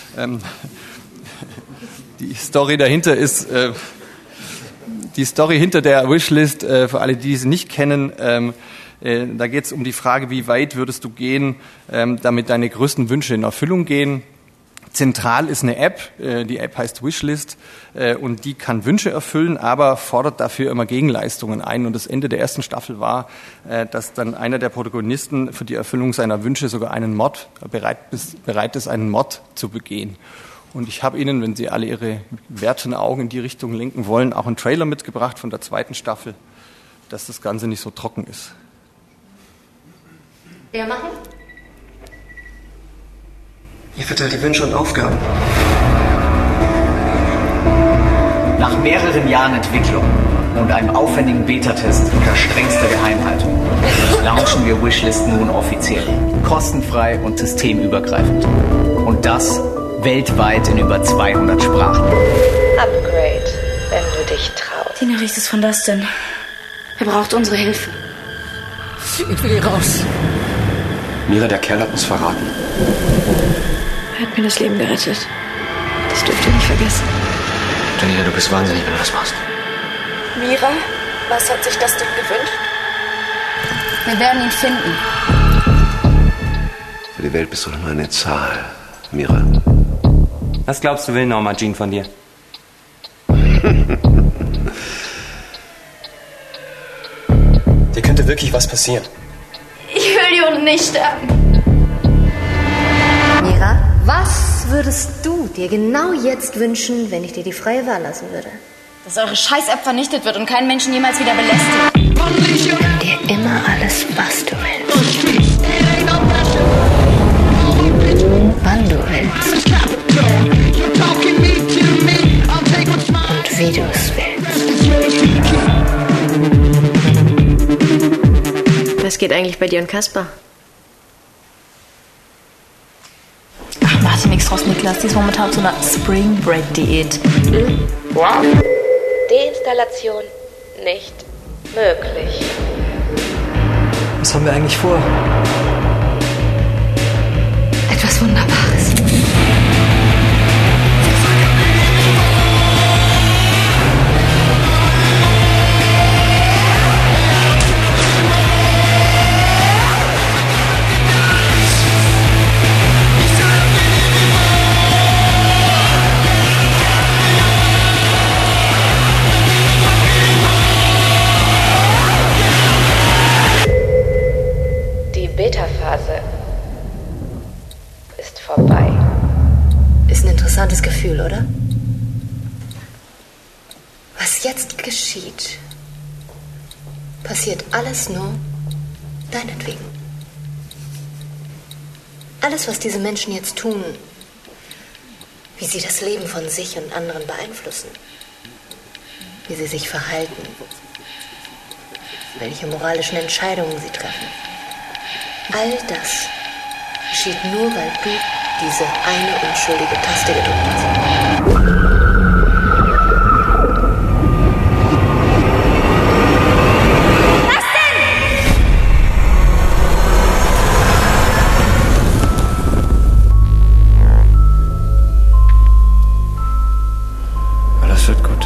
Die Story dahinter ist, die Story hinter der Wishlist, für alle, die sie nicht kennen, da geht es um die Frage, wie weit würdest du gehen, damit deine größten Wünsche in Erfüllung gehen. Zentral ist eine App, die App heißt Wishlist und die kann Wünsche erfüllen, aber fordert dafür immer Gegenleistungen ein. Und das Ende der ersten Staffel war, dass dann einer der Protagonisten für die Erfüllung seiner Wünsche sogar einen Mord bereit ist, einen Mord zu begehen. Und ich habe Ihnen, wenn Sie alle Ihre werten Augen in die Richtung lenken wollen, auch einen Trailer mitgebracht von der 2. Staffel, dass das Ganze nicht so trocken ist. Wer machen? Ihr verteilt die Wünsche und Aufgaben. Nach mehreren Jahren Entwicklung und einem aufwendigen Beta-Test unter strengster Geheimhaltung launchen wir Wishlist nun offiziell, kostenfrei und systemübergreifend. Und das weltweit in über 200 Sprachen. Upgrade, wenn du dich traust. Die Nachricht ist von Dustin. Er braucht unsere Hilfe. Ich will hier raus. Mira, der Kerl hat uns verraten. Er hat mir das Leben gerettet. Das dürft ihr nicht vergessen. Daniela, du bist wahnsinnig, wenn du das machst. Mira, was hat sich Dustin gewünscht? Wir werden ihn finden. Für die Welt bist du doch nur eine Zahl, Mira. Was glaubst du, will Norma Jean von dir? Dir könnte wirklich was passieren. Ich will Jon nicht sterben. Mira, was würdest du dir genau jetzt wünschen, wenn ich dir die freie Wahl lassen würde? Dass eure Scheiß-App vernichtet wird und kein Menschen jemals wieder belästigt. Gönn dir immer alles, was du willst. Wann du willst. Und wie du es willst. Was geht eigentlich bei dir und Kaspar? Ach, mach dir nichts draus, Niklas. Die ist momentan auf so einer Spring Break Diät. Wow. Deinstallation nicht möglich. Was haben wir eigentlich vor? Etwas Wunderbares. Gefühl, oder? Was jetzt geschieht, passiert alles nur deinetwegen. Alles, was diese Menschen jetzt tun, wie sie das Leben von sich und anderen beeinflussen, wie sie sich verhalten, welche moralischen Entscheidungen sie treffen, all das geschieht nur, weil du diese eine unschuldige Taste gedrückt hast. Alles wird gut.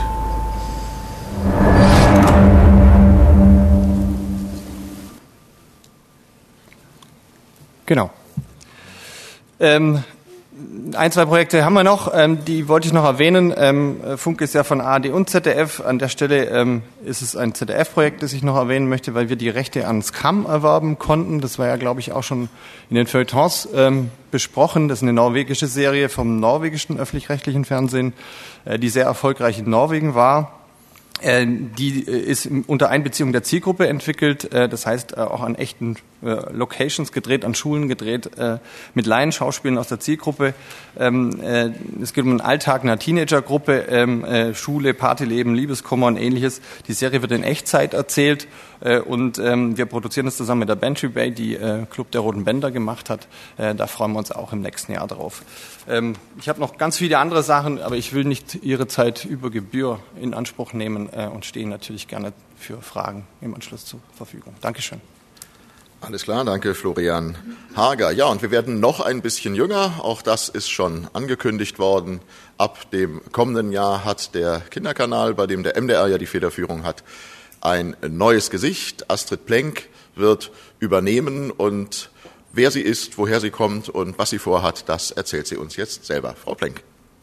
Genau. Ein, zwei Projekte haben wir noch, die wollte ich noch erwähnen. Funk ist ja von ARD und ZDF. An der Stelle ist es ein ZDF-Projekt, das ich noch erwähnen möchte, weil wir die Rechte ans KAM erwerben konnten. Das war ja, glaube ich, auch schon in den Feuilletons besprochen. Das ist eine norwegische Serie vom norwegischen öffentlich-rechtlichen Fernsehen, die sehr erfolgreich in Norwegen war. Die ist unter Einbeziehung der Zielgruppe entwickelt, das heißt auch an echten Locations gedreht, an Schulen gedreht, mit Laienschauspielern aus der Zielgruppe. Es geht um den Alltag einer Teenagergruppe, Schule, Partyleben, Liebeskummer und ähnliches. Die Serie wird in Echtzeit erzählt und wir produzieren das zusammen mit der Bantry Bay, die Club der Roten Bänder gemacht hat. Da freuen wir uns auch im nächsten Jahr drauf. Ich habe noch ganz viele andere Sachen, aber ich will nicht Ihre Zeit über Gebühr in Anspruch nehmen und stehe natürlich gerne für Fragen im Anschluss zur Verfügung. Dankeschön. Alles klar, danke Florian Hager. Ja, und wir werden noch ein bisschen jünger. Auch das ist schon angekündigt worden. Ab dem kommenden Jahr hat der Kinderkanal, bei dem der MDR ja die Federführung hat, ein neues Gesicht. Astrid Plenk wird übernehmen und wer sie ist, woher sie kommt und was sie vorhat, das erzählt sie uns jetzt selber. Frau Plenk.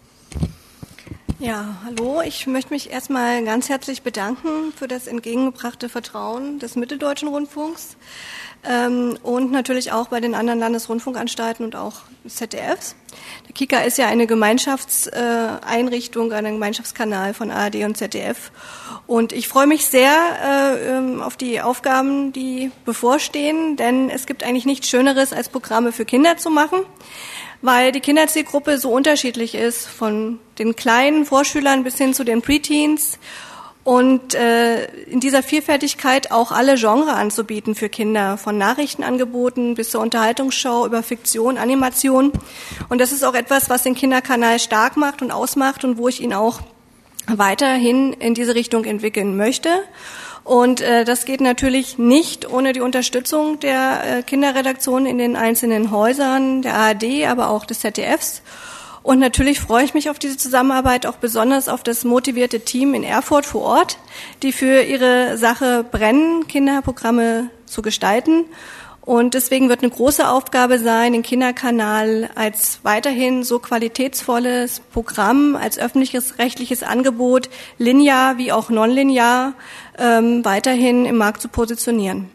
Ja, hallo. Ich möchte mich erstmal ganz herzlich bedanken für das entgegengebrachte Vertrauen des Mitteldeutschen Rundfunks und natürlich auch bei den anderen Landesrundfunkanstalten und auch des ZDFs. Der KIKA ist ja eine Gemeinschaftseinrichtung, ein Gemeinschaftskanal von ARD und ZDF. Und ich freue mich sehr auf die Aufgaben, die bevorstehen, denn es gibt eigentlich nichts Schöneres, als Programme für Kinder zu machen, weil die Kinderzielgruppe so unterschiedlich ist, von den kleinen Vorschülern bis hin zu den Preteens und in dieser Vielfältigkeit auch alle Genre anzubieten für Kinder, von Nachrichtenangeboten bis zur Unterhaltungsshow über Fiktion, Animation. Und das ist auch etwas, was den Kinderkanal stark macht und ausmacht und wo ich ihn auch weiterhin in diese Richtung entwickeln möchte. Und das geht natürlich nicht ohne die Unterstützung der Kinderredaktion in den einzelnen Häusern, der ARD, aber auch des ZDFs. Und natürlich freue ich mich auf diese Zusammenarbeit, auch besonders auf das motivierte Team in Erfurt vor Ort, die für ihre Sache brennen, Kinderprogramme zu gestalten. Und deswegen wird eine große Aufgabe sein, den Kinderkanal als weiterhin so qualitätsvolles Programm, als öffentliches rechtliches Angebot, linear wie auch nonlinear, weiterhin im Markt zu positionieren.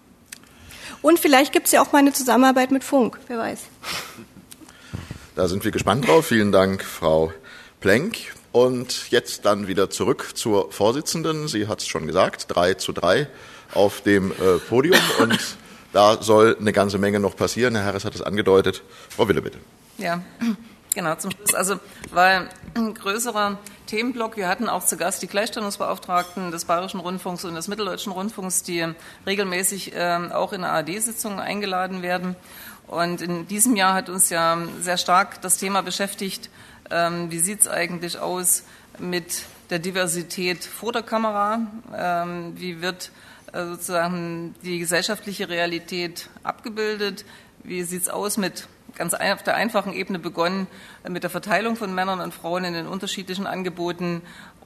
Und vielleicht gibt es ja auch mal eine Zusammenarbeit mit Funk, wer weiß. Da sind wir gespannt drauf. Vielen Dank, Frau Plenk. Und jetzt dann wieder zurück zur Vorsitzenden. Sie hat es schon gesagt, 3:3 auf dem Podium. Und da soll eine ganze Menge noch passieren. Herr Harris hat es angedeutet. Frau Wille, bitte. Ja, genau, zum Schluss. Also war ein größerer Themenblock. Wir hatten auch zu Gast die Gleichstellungsbeauftragten des Bayerischen Rundfunks und des Mitteldeutschen Rundfunks, die regelmäßig auch in ARD-Sitzungen eingeladen werden. Und in diesem Jahr hat uns ja sehr stark das Thema beschäftigt, wie sieht es eigentlich aus mit der Diversität vor der Kamera, wie wird sozusagen die gesellschaftliche Realität abgebildet, wie sieht es aus mit ganz auf der einfachen Ebene begonnen mit der Verteilung von Männern und Frauen in den unterschiedlichen Angeboten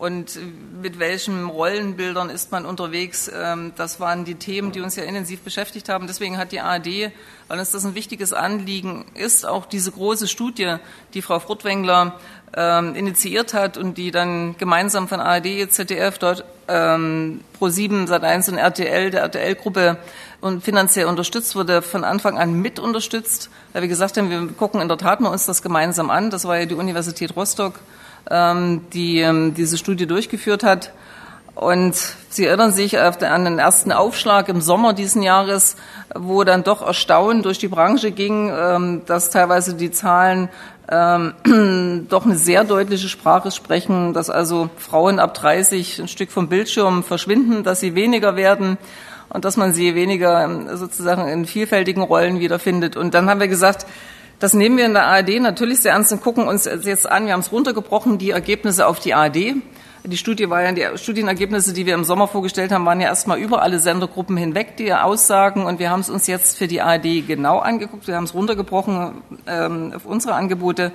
und mit welchen Rollenbildern ist man unterwegs. Das waren die Themen, die uns ja intensiv beschäftigt haben. Deswegen hat die ARD, weil uns das ein wichtiges Anliegen ist, auch diese große Studie, die Frau Furtwängler initiiert hat und die dann gemeinsam von ARD, ZDF, Pro7, Sat1 und RTL, der RTL-Gruppe und finanziell unterstützt wurde, von Anfang an mit unterstützt, weil wir gesagt haben, wir gucken in der Tat mal uns das gemeinsam an. Das war ja die Universität Rostock, die diese Studie durchgeführt hat. Und Sie erinnern sich an den ersten Aufschlag im Sommer diesen Jahres, wo dann doch erstaunt durch die Branche ging, dass teilweise die Zahlen doch eine sehr deutliche Sprache sprechen, dass also Frauen ab 30 ein Stück vom Bildschirm verschwinden, dass sie weniger werden und dass man sie weniger sozusagen in vielfältigen Rollen wiederfindet. Und dann haben wir gesagt, das nehmen wir in der ARD natürlich sehr ernst und gucken uns jetzt an. Wir haben es runtergebrochen, die Ergebnisse auf die ARD. Die Studie war ja, die Studienergebnisse, die wir im Sommer vorgestellt haben, waren ja erstmal über alle Sendergruppen hinweg, die Aussagen. Und wir haben es uns jetzt für die ARD genau angeguckt. Wir haben es runtergebrochen auf unsere Angebote.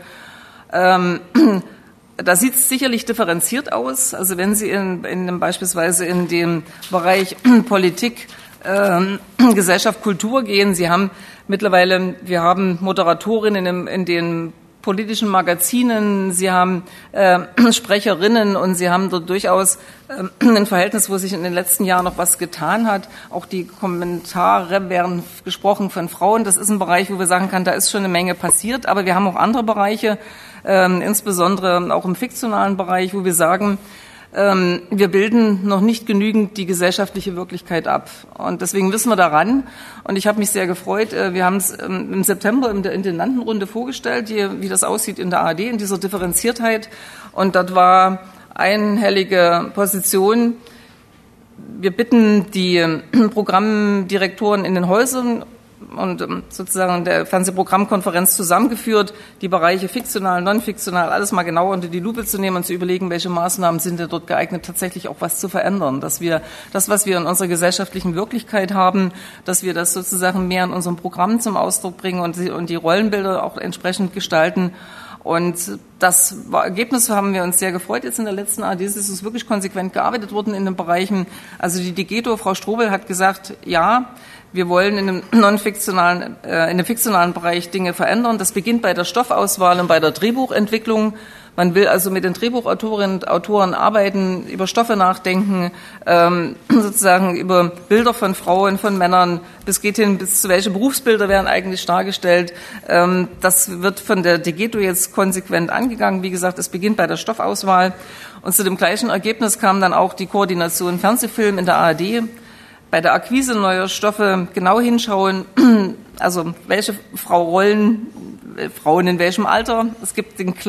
Da sieht es sicherlich differenziert aus. Also wenn Sie beispielsweise in dem Bereich Politik, Gesellschaft, Kultur gehen, wir haben Moderatorinnen in den politischen Magazinen, Sie haben Sprecherinnen und Sie haben dort durchaus ein Verhältnis, wo sich in den letzten Jahren noch was getan hat. Auch die Kommentare werden gesprochen von Frauen. Das ist ein Bereich, wo wir sagen können, da ist schon eine Menge passiert. Aber wir haben auch andere Bereiche, insbesondere auch im fiktionalen Bereich, wo wir sagen, wir bilden noch nicht genügend die gesellschaftliche Wirklichkeit ab. Und deswegen müssen wir daran. Und ich habe mich sehr gefreut. Wir haben es im September in der Intendantenrunde vorgestellt, wie das aussieht in der ARD, in dieser Differenziertheit. Und dort war einhellige Position. Wir bitten die Programmdirektoren in den Häusern und sozusagen der Fernsehprogrammkonferenz zusammengeführt, die Bereiche fiktional, non-fiktional, alles mal genauer unter die Lupe zu nehmen und zu überlegen, welche Maßnahmen sind denn dort geeignet, tatsächlich auch was zu verändern, dass wir das, was wir in unserer gesellschaftlichen Wirklichkeit haben, dass wir das sozusagen mehr in unserem Programm zum Ausdruck bringen und die Rollenbilder auch entsprechend gestalten. Und das Ergebnis haben wir uns sehr gefreut. Jetzt in der letzten ARD ist es wirklich konsequent gearbeitet worden in den Bereichen. Also die DGETO, Frau Strobel, hat gesagt, ja, wir wollen in dem fiktionalen Bereich Dinge verändern. Das beginnt bei der Stoffauswahl und bei der Drehbuchentwicklung. Man will also mit den Drehbuchautorinnen und Autoren arbeiten, über Stoffe nachdenken, sozusagen über Bilder von Frauen, von Männern, bis zu welche Berufsbilder werden eigentlich dargestellt. Das wird von der DGETO jetzt konsequent angegangen. Wie gesagt, es beginnt bei der Stoffauswahl. Und zu dem gleichen Ergebnis kam dann auch die Koordination Fernsehfilm in der ARD. Bei der Akquise neuer Stoffe genau hinschauen, also welche Frauen in welchem Alter. Es gibt eine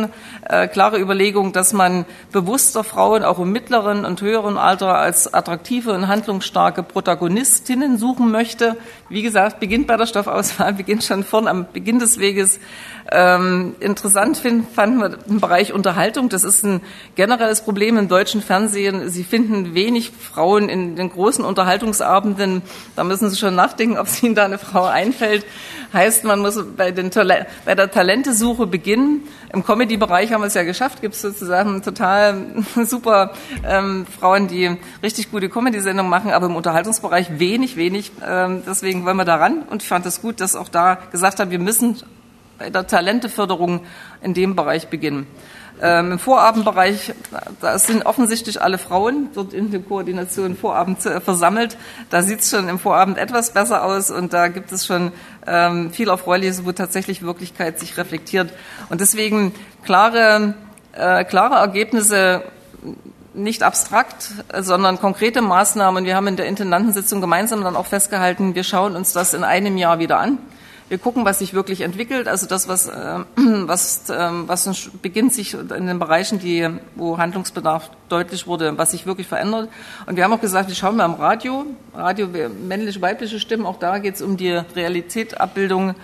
klare Überlegung, dass man bewusster Frauen auch im mittleren und höheren Alter als attraktive und handlungsstarke Protagonistinnen suchen möchte. Wie gesagt, beginnt bei der Stoffauswahl, beginnt schon vorn am Beginn des Weges. Interessant fanden wir im Bereich Unterhaltung. Das ist ein generelles Problem im deutschen Fernsehen. Sie finden wenig Frauen in den großen Unterhaltungsabenden. Da müssen Sie schon nachdenken, ob Ihnen da eine Frau einfällt. Heißt, man muss bei der Talentesuche beginnen. Im Comedy-Bereich haben wir es ja geschafft. Gibt es sozusagen total super Frauen, die richtig gute Comedy-Sendungen machen, aber im Unterhaltungsbereich wenig. Deswegen wollen wir daran. Und ich fand es gut, dass auch da gesagt haben, wir müssen bei der Talenteförderung in dem Bereich beginnen. Im Vorabendbereich, da sind offensichtlich alle Frauen dort in der Koordination Vorabend versammelt. Da sieht es schon im Vorabend etwas besser aus und da gibt es schon viel Erfreuliches, wo tatsächlich Wirklichkeit sich reflektiert. Und deswegen klare Ergebnisse, nicht abstrakt, sondern konkrete Maßnahmen. Wir haben in der Intendantensitzung gemeinsam dann auch festgehalten, wir schauen uns das in einem Jahr wieder an. Wir gucken, was sich wirklich entwickelt, also das, was beginnt sich in den Bereichen, wo Handlungsbedarf deutlich wurde, was sich wirklich verändert. Und wir haben auch gesagt, wir schauen mal am Radio, männliche, weibliche Stimmen, auch da geht es um die Realitätsabbildung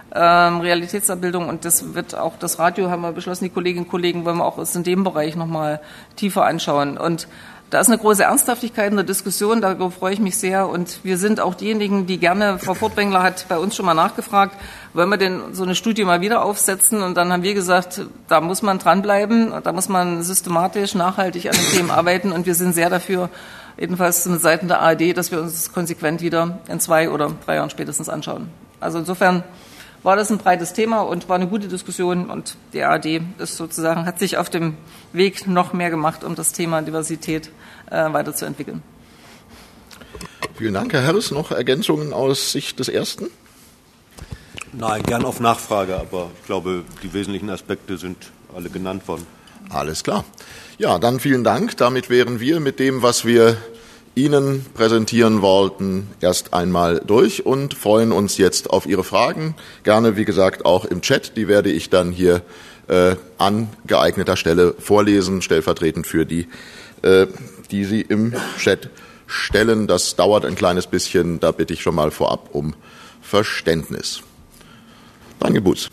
und das wird auch das Radio, haben wir beschlossen, die Kolleginnen und Kollegen wollen wir auch in dem Bereich nochmal tiefer anschauen. Und Da ist eine große Ernsthaftigkeit in der Diskussion, darüber freue ich mich sehr. Und wir sind auch diejenigen, die gerne, Frau Furtwängler hat bei uns schon mal nachgefragt, wollen wir denn so eine Studie mal wieder aufsetzen? Und dann haben wir gesagt, da muss man dranbleiben, da muss man systematisch, nachhaltig an den Themen arbeiten. Und wir sind sehr dafür, jedenfalls mit Seiten der ARD, dass wir uns das konsequent wieder in 2 oder 3 Jahren spätestens anschauen. Also insofern war das ein breites Thema und war eine gute Diskussion. Und die ARD ist sozusagen, hat sich auf dem Weg noch mehr gemacht, um das Thema Diversität weiterzuentwickeln. Vielen Dank, Herr Herres. Noch Ergänzungen aus Sicht des Ersten? Nein, gern auf Nachfrage, aber ich glaube, die wesentlichen Aspekte sind alle genannt worden. Alles klar. Ja, dann vielen Dank. Damit wären wir mit dem, was wir Ihnen präsentieren wollten, erst einmal durch und freuen uns jetzt auf Ihre Fragen. Gerne, wie gesagt, auch im Chat. Die werde ich dann hier an geeigneter Stelle vorlesen, stellvertretend für die, die Sie im Chat stellen. Das dauert ein kleines bisschen. Da bitte ich schon mal vorab um Verständnis. Daniel Butz.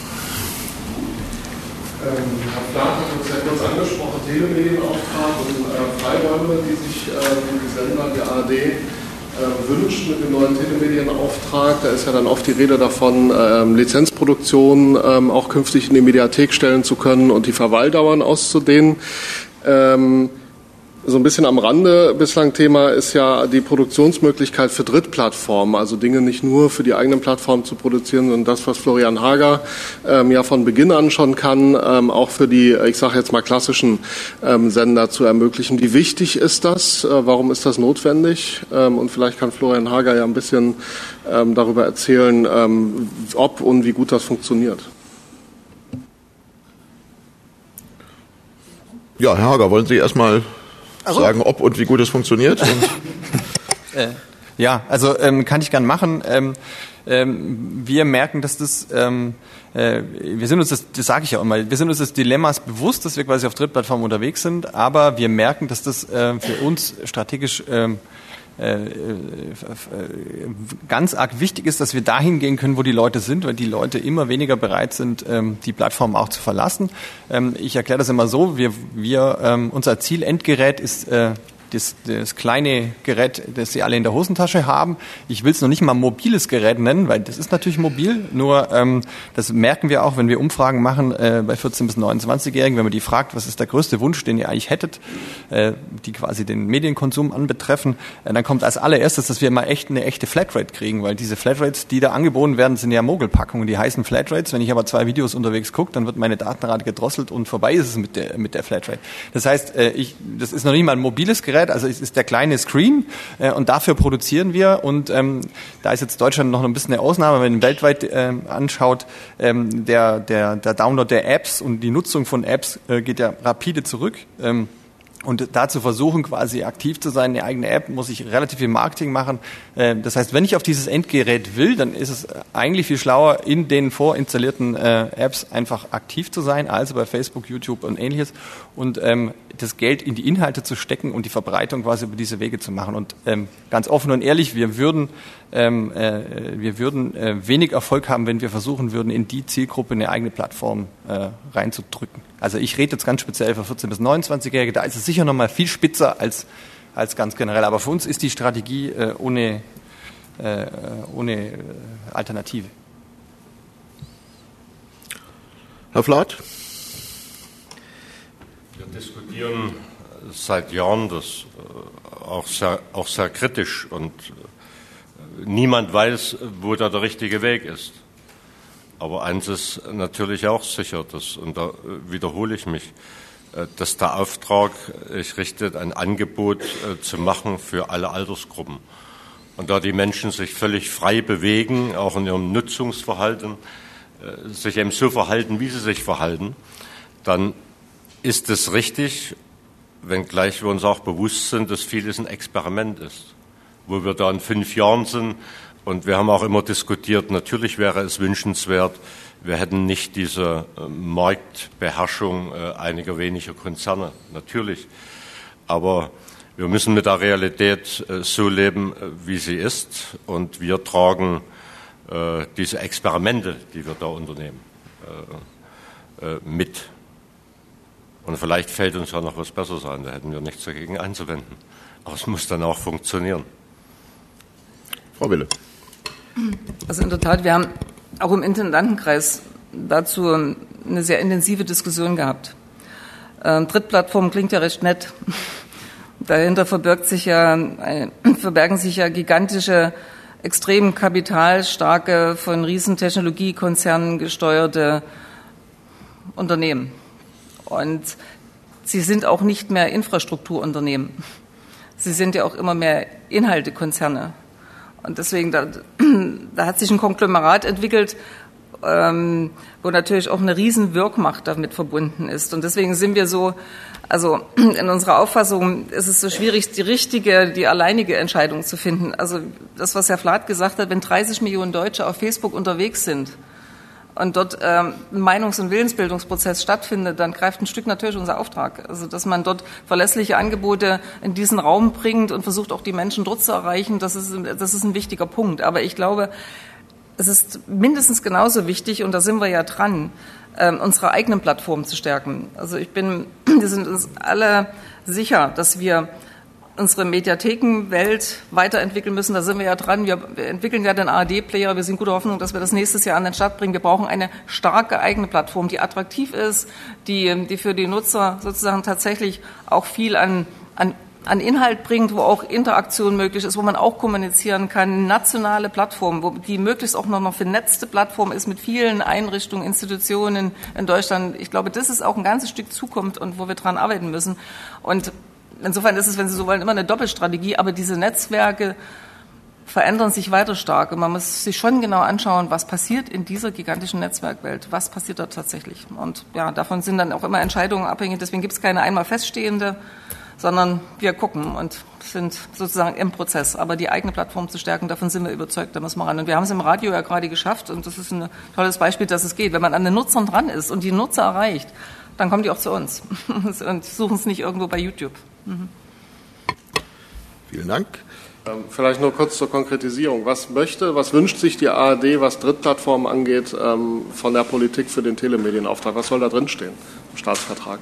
Herr Flath hat uns ja kurz angesprochen, Telemedienauftrag und Freiräume, die sich die Sender, die ARD wünscht mit dem neuen Telemedienauftrag. Da ist ja dann oft die Rede davon, Lizenzproduktionen auch künftig in die Mediathek stellen zu können und die Verweildauern auszudehnen. So ein bisschen am Rande bislang Thema ist ja die Produktionsmöglichkeit für Drittplattformen, also Dinge nicht nur für die eigenen Plattformen zu produzieren, sondern das, was Florian Hager ja von Beginn an schon kann, auch für die, ich sage jetzt mal klassischen Sender zu ermöglichen. Wie wichtig ist das? Warum ist das notwendig? Und vielleicht kann Florian Hager ja ein bisschen darüber erzählen, ob und wie gut das funktioniert. Ja, Herr Hager, wollen Sie erstmal sagen, ob und wie gut es funktioniert? Ja, also kann ich gern machen. Wir merken, dass das, wir sind uns das sage ich ja immer, wir sind uns des Dilemmas bewusst, dass wir quasi auf Drittplattformen unterwegs sind, aber wir merken, dass das für uns strategisch ganz arg wichtig ist, dass wir dahin gehen können, wo die Leute sind, weil die Leute immer weniger bereit sind, die Plattform auch zu verlassen. Ich erkläre das immer so, unser Zielendgerät ist das kleine Gerät, das Sie alle in der Hosentasche haben. Ich will es noch nicht mal mobiles Gerät nennen, weil das ist natürlich mobil, nur das merken wir auch, wenn wir Umfragen machen bei 14- bis 29-Jährigen, wenn man die fragt, was ist der größte Wunsch, den ihr eigentlich hättet, die quasi den Medienkonsum anbetreffen, dann kommt als allererstes, dass wir immer eine echte Flatrate kriegen, weil diese Flatrates, die da angeboten werden, sind ja Mogelpackungen, die heißen Flatrates. Wenn ich aber 2 Videos unterwegs gucke, dann wird meine Datenrate gedrosselt und vorbei ist es mit der Flatrate. Das heißt, das ist noch nicht mal ein mobiles Gerät, also es ist der kleine Screen und dafür produzieren wir und da ist jetzt Deutschland noch ein bisschen eine Ausnahme, wenn man weltweit anschaut, der Download der Apps und die Nutzung von Apps geht ja rapide zurück. Und da zu versuchen, quasi aktiv zu sein, eine eigene App, muss ich relativ viel Marketing machen. Das heißt, wenn ich auf dieses Endgerät will, dann ist es eigentlich viel schlauer, in den vorinstallierten Apps einfach aktiv zu sein, also bei Facebook, YouTube und Ähnliches. Und das Geld in die Inhalte zu stecken und die Verbreitung quasi über diese Wege zu machen. Und ganz offen und ehrlich, wir würden wenig Erfolg haben, wenn wir versuchen würden, in die Zielgruppe eine eigene Plattform reinzudrücken. Also ich rede jetzt ganz speziell für 14- bis 29-Jährige, da ist es sicher noch mal viel spitzer als ganz generell. Aber für uns ist die Strategie ohne Alternative. Herr Flath? Wir diskutieren seit Jahren das auch sehr kritisch und niemand weiß, wo da der richtige Weg ist. Aber eins ist natürlich auch sicher, und da wiederhole ich mich, dass der Auftrag richtet, ein Angebot zu machen für alle Altersgruppen. Und da die Menschen sich völlig frei bewegen, auch in ihrem Nutzungsverhalten, sich eben so verhalten, wie sie sich verhalten, dann ist es richtig, wenngleich wir uns auch bewusst sind, dass vieles ein Experiment ist. Wo wir da in 5 Jahren sind, und wir haben auch immer diskutiert, natürlich wäre es wünschenswert, wir hätten nicht diese Marktbeherrschung einiger weniger Konzerne, natürlich. Aber wir müssen mit der Realität so leben, wie sie ist, und wir tragen diese Experimente, die wir da unternehmen, mit. Und vielleicht fällt uns ja noch was Besseres ein, da hätten wir nichts dagegen einzuwenden. Aber es muss dann auch funktionieren. Frau Wille. Also in der Tat, wir haben auch im Intendantenkreis dazu eine sehr intensive Diskussion gehabt. Drittplattform klingt ja recht nett. Dahinter verbergen sich ja gigantische, extrem kapitalstarke, von Riesentechnologiekonzernen gesteuerte Unternehmen. Und sie sind auch nicht mehr Infrastrukturunternehmen. Sie sind ja auch immer mehr Inhaltekonzerne. Und deswegen, da hat sich ein Konglomerat entwickelt, wo natürlich auch eine riesen Wirkmacht damit verbunden ist. Und deswegen sind wir so, also in unserer Auffassung ist es so schwierig, die alleinige Entscheidung zu finden. Also das, was Herr Flath gesagt hat, wenn 30 Millionen Deutsche auf Facebook unterwegs sind und dort ein Meinungs- und Willensbildungsprozess stattfindet, dann greift ein Stück natürlich unser Auftrag. Also dass man dort verlässliche Angebote in diesen Raum bringt und versucht auch die Menschen dort zu erreichen, das ist ein wichtiger Punkt. Aber ich glaube, es ist mindestens genauso wichtig, und da sind wir ja dran, unsere eigenen Plattformen zu stärken. Also wir sind uns alle sicher, dass wir unsere Mediathekenwelt weiterentwickeln müssen. Da sind wir ja dran. Wir entwickeln ja den ARD-Player. Wir sind guter Hoffnung, dass wir das nächstes Jahr an den Start bringen. Wir brauchen eine starke eigene Plattform, die attraktiv ist, die für die Nutzer sozusagen tatsächlich auch viel an Inhalt bringt, wo auch Interaktion möglich ist, wo man auch kommunizieren kann, nationale Plattform, die möglichst auch noch eine vernetzte Plattform ist mit vielen Einrichtungen, Institutionen in Deutschland. Ich glaube, das ist auch ein ganzes Stück Zukunft und wo wir dran arbeiten müssen. Und insofern ist es, wenn Sie so wollen, immer eine Doppelstrategie, aber diese Netzwerke verändern sich weiter stark und man muss sich schon genau anschauen, was passiert in dieser gigantischen Netzwerkwelt, was passiert da tatsächlich. Und ja, davon sind dann auch immer Entscheidungen abhängig, deswegen gibt es keine einmal feststehende, sondern wir gucken und sind sozusagen im Prozess. Aber die eigene Plattform zu stärken, davon sind wir überzeugt, da müssen wir ran. Und wir haben es im Radio ja gerade geschafft und das ist ein tolles Beispiel, dass es geht. Wenn man an den Nutzern dran ist und die Nutzer erreicht, dann kommen die auch zu uns und suchen es nicht irgendwo bei YouTube. Vielen Dank. Vielleicht nur kurz zur Konkretisierung. Was wünscht sich die ARD, was Drittplattformen angeht, von der Politik für den Telemedienauftrag? Was soll da drinstehen im Staatsvertrag?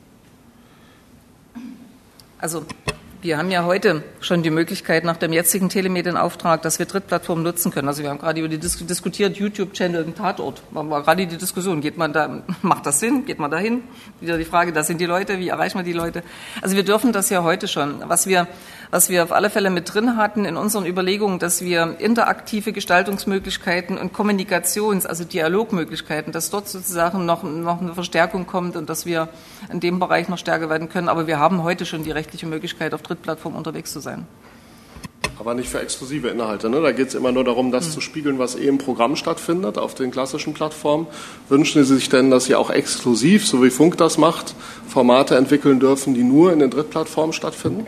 Also wir haben ja heute schon die Möglichkeit nach dem jetzigen Telemedienauftrag, dass wir Drittplattformen nutzen können. Also wir haben gerade über die diskutiert, YouTube-Channel im Tatort. War gerade die Diskussion, macht das Sinn? Geht man da hin? Wieder die Frage, da sind die Leute, wie erreichen wir die Leute? Also wir dürfen das ja heute schon. Was wir auf alle Fälle mit drin hatten in unseren Überlegungen, dass wir interaktive Gestaltungsmöglichkeiten und also Dialogmöglichkeiten, dass dort sozusagen noch eine Verstärkung kommt und dass wir in dem Bereich noch stärker werden können. Aber wir haben heute schon die rechtliche Möglichkeit, auf Drittplattformen unterwegs zu sein. Aber nicht für exklusive Inhalte, ne? Da geht es immer nur darum, das zu spiegeln, was im Programm stattfindet, auf den klassischen Plattformen. Wünschen Sie sich denn, dass Sie auch exklusiv, so wie Funk das macht, Formate entwickeln dürfen, die nur in den Drittplattformen stattfinden?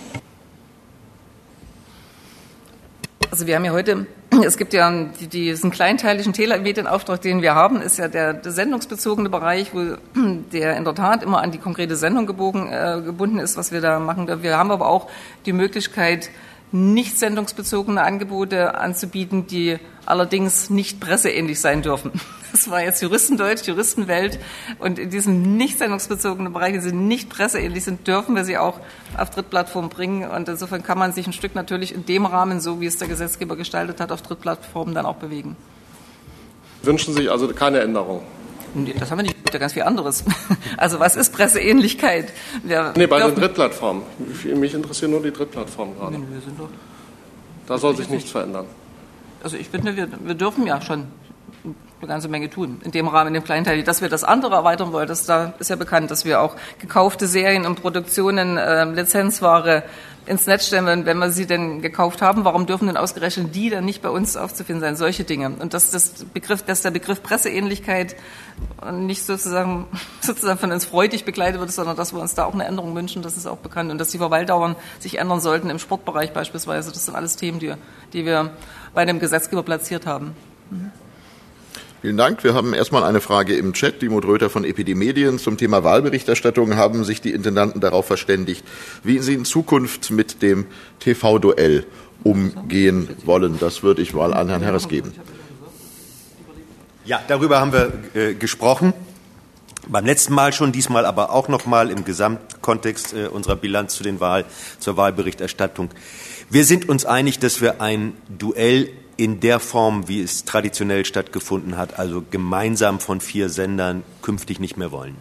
Also wir haben ja heute, es gibt ja diesen kleinteiligen Telemedienauftrag, den wir haben, ist ja der sendungsbezogene Bereich, wo der in der Tat immer an die konkrete Sendung gebunden ist, was wir da machen. Wir haben aber auch die Möglichkeit, nicht sendungsbezogene Angebote anzubieten, die allerdings nicht presseähnlich sein dürfen. Das war jetzt Juristendeutsch, Juristenwelt. Und in diesem nicht sendungsbezogenen Bereich, die nicht presseähnlich sind, dürfen wir sie auch auf Drittplattformen bringen. Und insofern kann man sich ein Stück natürlich in dem Rahmen, so wie es der Gesetzgeber gestaltet hat, auf Drittplattformen dann auch bewegen. Wünschen Sie sich also keine Änderung? Das haben wir nicht, ja ganz viel anderes. Also was ist Presseähnlichkeit? Bei den Drittplattformen. Mich interessieren nur die Drittplattformen gerade. Da soll sich nichts verändern. Also ich finde, wir dürfen ja schon eine ganze Menge tun. In dem Rahmen, in dem Kleinteil. Dass wir das andere erweitern wollen, da ist ja bekannt, dass wir auch gekaufte Serien und Produktionen, Lizenzware ins Netz stellen, wenn wir sie denn gekauft haben. Warum dürfen denn ausgerechnet die dann nicht bei uns aufzufinden sein? Solche Dinge. Und dass der Begriff Presseähnlichkeit nicht sozusagen von uns freudig begleitet wird, sondern dass wir uns da auch eine Änderung wünschen, das ist auch bekannt. Und dass die Verweildauern sich ändern sollten im Sportbereich beispielsweise. Das sind alles Themen, die wir bei dem Gesetzgeber platziert haben. Vielen Dank. Wir haben erstmal eine Frage im Chat. Dimut Röther von Epidemedien. Zum Thema Wahlberichterstattung haben sich die Intendanten darauf verständigt, wie sie in Zukunft mit dem TV-Duell umgehen wollen. Das würde ich mal an Herrn Herres geben. Ja, darüber haben wir gesprochen. beim letzten Mal schon, diesmal aber auch nochmal im Gesamtkontext unserer Bilanz zur Wahlberichterstattung. Wir sind uns einig, dass wir ein Duell in der Form, wie es traditionell stattgefunden hat, also gemeinsam von 4 Sendern, künftig nicht mehr wollen.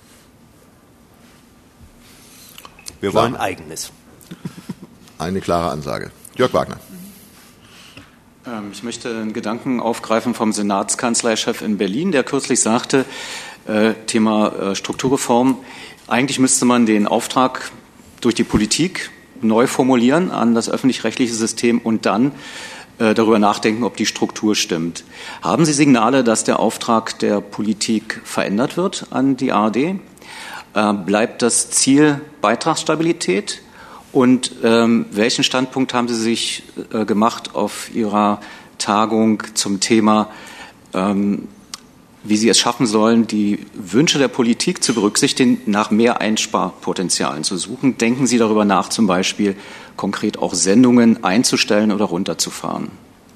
Wir wollen eigenes. Eine klare Ansage. Jörg Wagner. Ich möchte einen Gedanken aufgreifen vom Senatskanzleichef in Berlin, der kürzlich sagte, Thema Strukturreform, eigentlich müsste man den Auftrag durch die Politik neu formulieren an das öffentlich-rechtliche System und dann darüber nachdenken, ob die Struktur stimmt. Haben Sie Signale, dass der Auftrag der Politik verändert wird an die ARD? Bleibt das Ziel Beitragsstabilität? Und welchen Standpunkt haben Sie sich gemacht auf Ihrer Tagung zum Thema, wie Sie es schaffen sollen, die Wünsche der Politik zu berücksichtigen, nach mehr Einsparpotenzialen zu suchen? Denken Sie darüber nach, zum Beispiel konkret auch Sendungen einzustellen oder runterzufahren?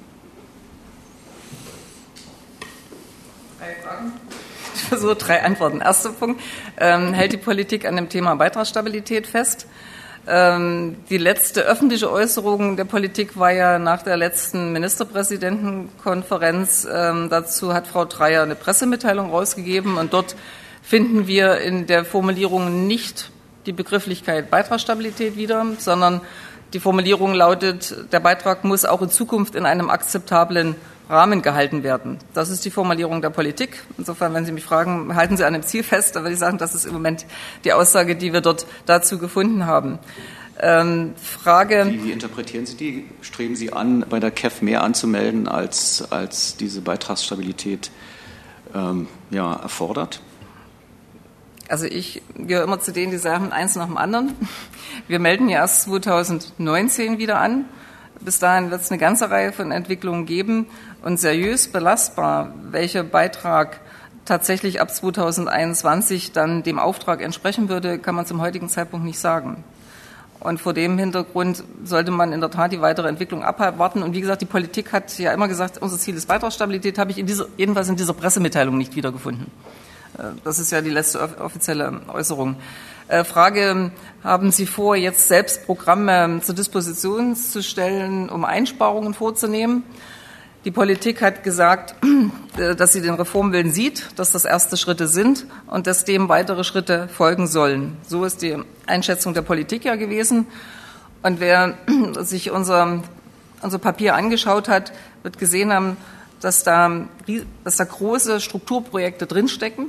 3 Fragen. Ich versuche 3 Antworten. Erster Punkt, hält die Politik an dem Thema Beitragsstabilität fest? Die letzte öffentliche Äußerung der Politik war ja nach der letzten Ministerpräsidentenkonferenz. Dazu hat Frau Dreyer eine Pressemitteilung rausgegeben und dort finden wir in der Formulierung nicht die Begrifflichkeit Beitragsstabilität wieder, sondern die Formulierung lautet, der Beitrag muss auch in Zukunft in einem akzeptablen Rahmen gehalten werden. Das ist die Formulierung der Politik. Insofern, wenn Sie mich fragen, halten Sie an dem Ziel fest, dann würde ich sagen, das ist im Moment die Aussage, die wir dort dazu gefunden haben. Frage. Wie interpretieren Sie die? Streben Sie an, bei der KEF mehr anzumelden, als diese Beitragsstabilität erfordert? Also ich gehöre immer zu denen, die sagen, eins nach dem anderen. Wir melden ja erst 2019 wieder an. Bis dahin wird es eine ganze Reihe von Entwicklungen geben. Und seriös belastbar, welcher Beitrag tatsächlich ab 2021 dann dem Auftrag entsprechen würde, kann man zum heutigen Zeitpunkt nicht sagen. Und vor dem Hintergrund sollte man in der Tat die weitere Entwicklung abwarten. Und wie gesagt, die Politik hat ja immer gesagt, unser Ziel ist Beitragsstabilität, habe ich jedenfalls in dieser Pressemitteilung nicht wiedergefunden. Das ist ja die letzte offizielle Äußerung. Frage, haben Sie vor, jetzt selbst Programme zur Disposition zu stellen, um Einsparungen vorzunehmen? Die Politik hat gesagt, dass sie den Reformwillen sieht, dass das erste Schritte sind und dass dem weitere Schritte folgen sollen. So ist die Einschätzung der Politik ja gewesen. Und wer sich unser Papier angeschaut hat, wird gesehen haben, dass da große Strukturprojekte drinstecken,